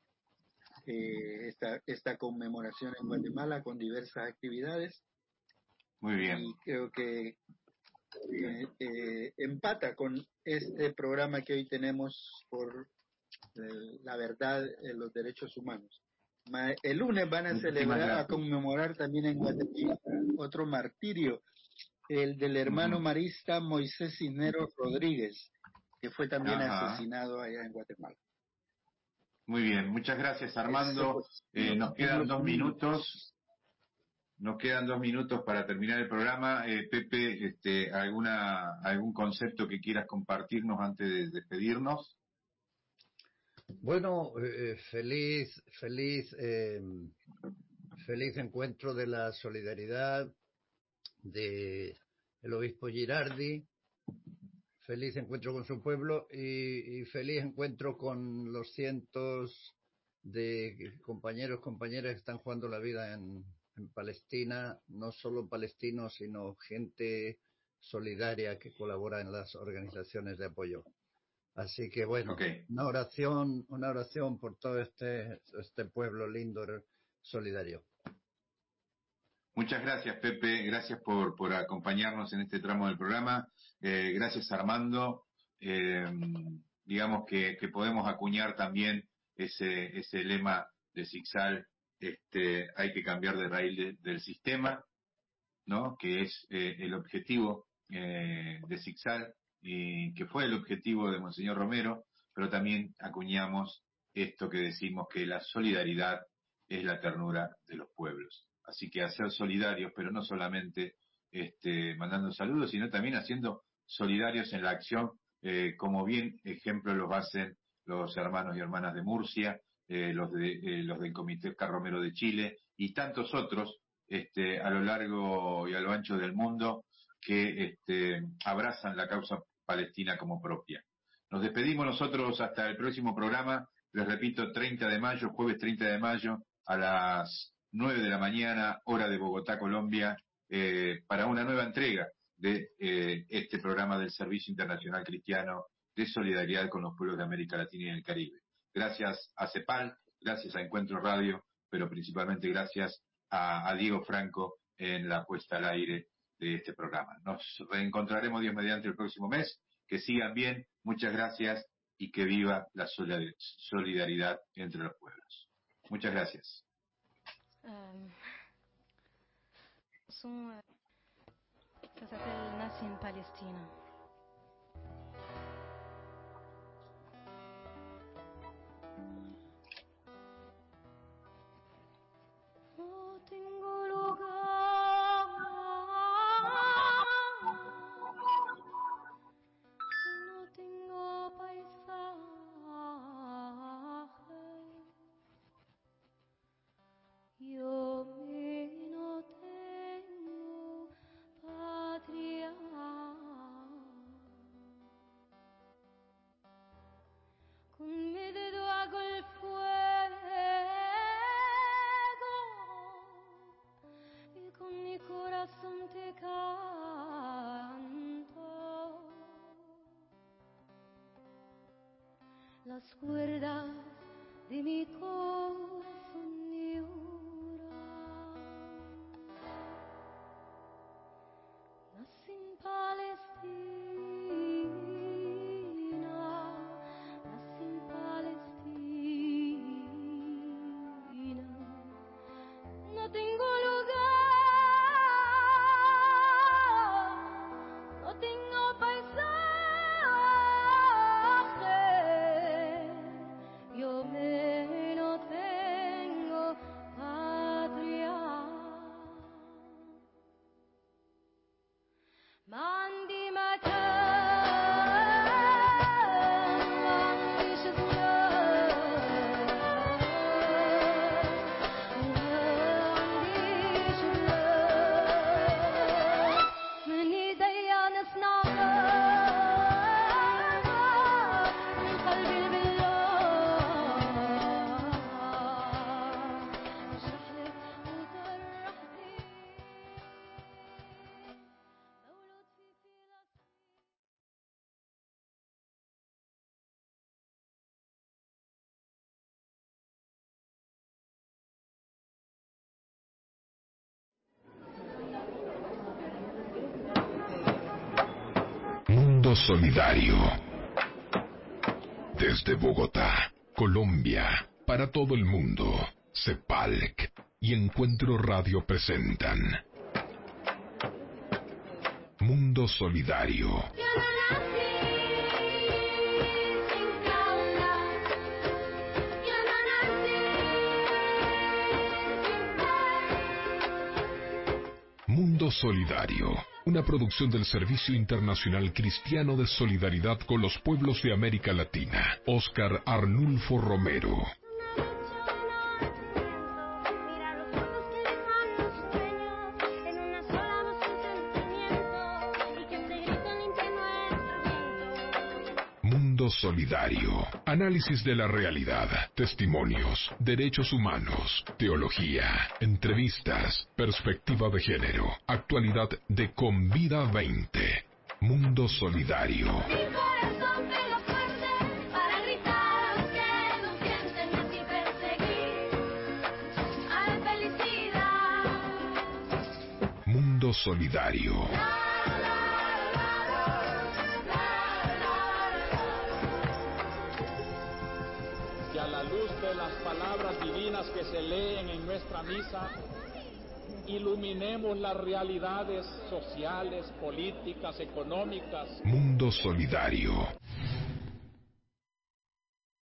esta conmemoración en Guatemala con diversas actividades. Muy bien. Y creo que empata con este programa que hoy tenemos por la verdad en los derechos humanos. El lunes van a celebrar, a conmemorar también en Guatemala otro martirio, el del hermano marista Moisés Cisneros Rodríguez, que fue también asesinado allá en Guatemala. Muy bien, muchas gracias, Armando. Nos quedan 2 minutos. Nos quedan 2 minutos para terminar el programa. Pepe, ¿algún concepto que quieras compartirnos antes de despedirnos? Bueno, feliz encuentro de la solidaridad de el obispo Girardi, feliz encuentro con su pueblo y feliz encuentro con los cientos de compañeras que están jugando la vida en Palestina, no solo palestinos, sino gente solidaria que colabora en las organizaciones de apoyo. Así que bueno, una oración por todo este pueblo lindo, solidario. Muchas gracias, Pepe. Gracias por acompañarnos en este tramo del programa. Gracias, Armando. Digamos que podemos acuñar también ese lema de Sicsal, hay que cambiar de raíz del sistema, ¿no? Que es el objetivo de Sicsal, y que fue el objetivo de Monseñor Romero, pero también acuñamos esto que decimos, que la solidaridad es la ternura de los pueblos. Así que a ser solidarios, pero no solamente mandando saludos, sino también haciendo solidarios en la acción, como bien ejemplo los hacen los hermanos y hermanas de Murcia, los del Comité Oscar Romero de Chile y tantos otros a lo largo y a lo ancho del mundo que abrazan la causa palestina como propia. Nos despedimos nosotros hasta el próximo programa. Les repito, 30 de mayo, jueves 30 de mayo, a las 9 de la mañana, hora de Bogotá, Colombia, para una nueva entrega de este programa del Servicio Internacional Cristiano de Solidaridad con los Pueblos de América Latina y el Caribe. Gracias a CEPAL, gracias a Encuentro Radio, pero principalmente gracias a Diego Franco en la puesta al aire de este programa. Nos reencontraremos, Dios mediante, el próximo mes. Que sigan bien, muchas gracias y que viva la solidaridad entre los pueblos. Muchas gracias. Nací en Palestina. No tengo lugar, no tengo paisaje, yo no tengo patria. Con mi dedo hago el fuego y con mi corazón te canto. Las cuerdas de mi corazón lloran. Nací en Palestina, nací en Palestina. No tengo lugar, no tengo paisaje. Mundo Solidario. Desde Bogotá, Colombia, para todo el mundo, CEPALC y Encuentro Radio presentan Mundo Solidario. Mundo Solidario, una producción del Servicio Internacional Cristiano de Solidaridad con los Pueblos de América Latina. Óscar Arnulfo Romero. Mundo Solidario. Análisis de la realidad, testimonios, derechos humanos, teología, entrevistas, perspectiva de género, actualidad de Convida 20. Mundo Solidario. Mundo Solidario. Que a la luz de las palabras divinas que se leen en nuestra misa, iluminemos las realidades sociales, políticas, económicas. Mundo Solidario.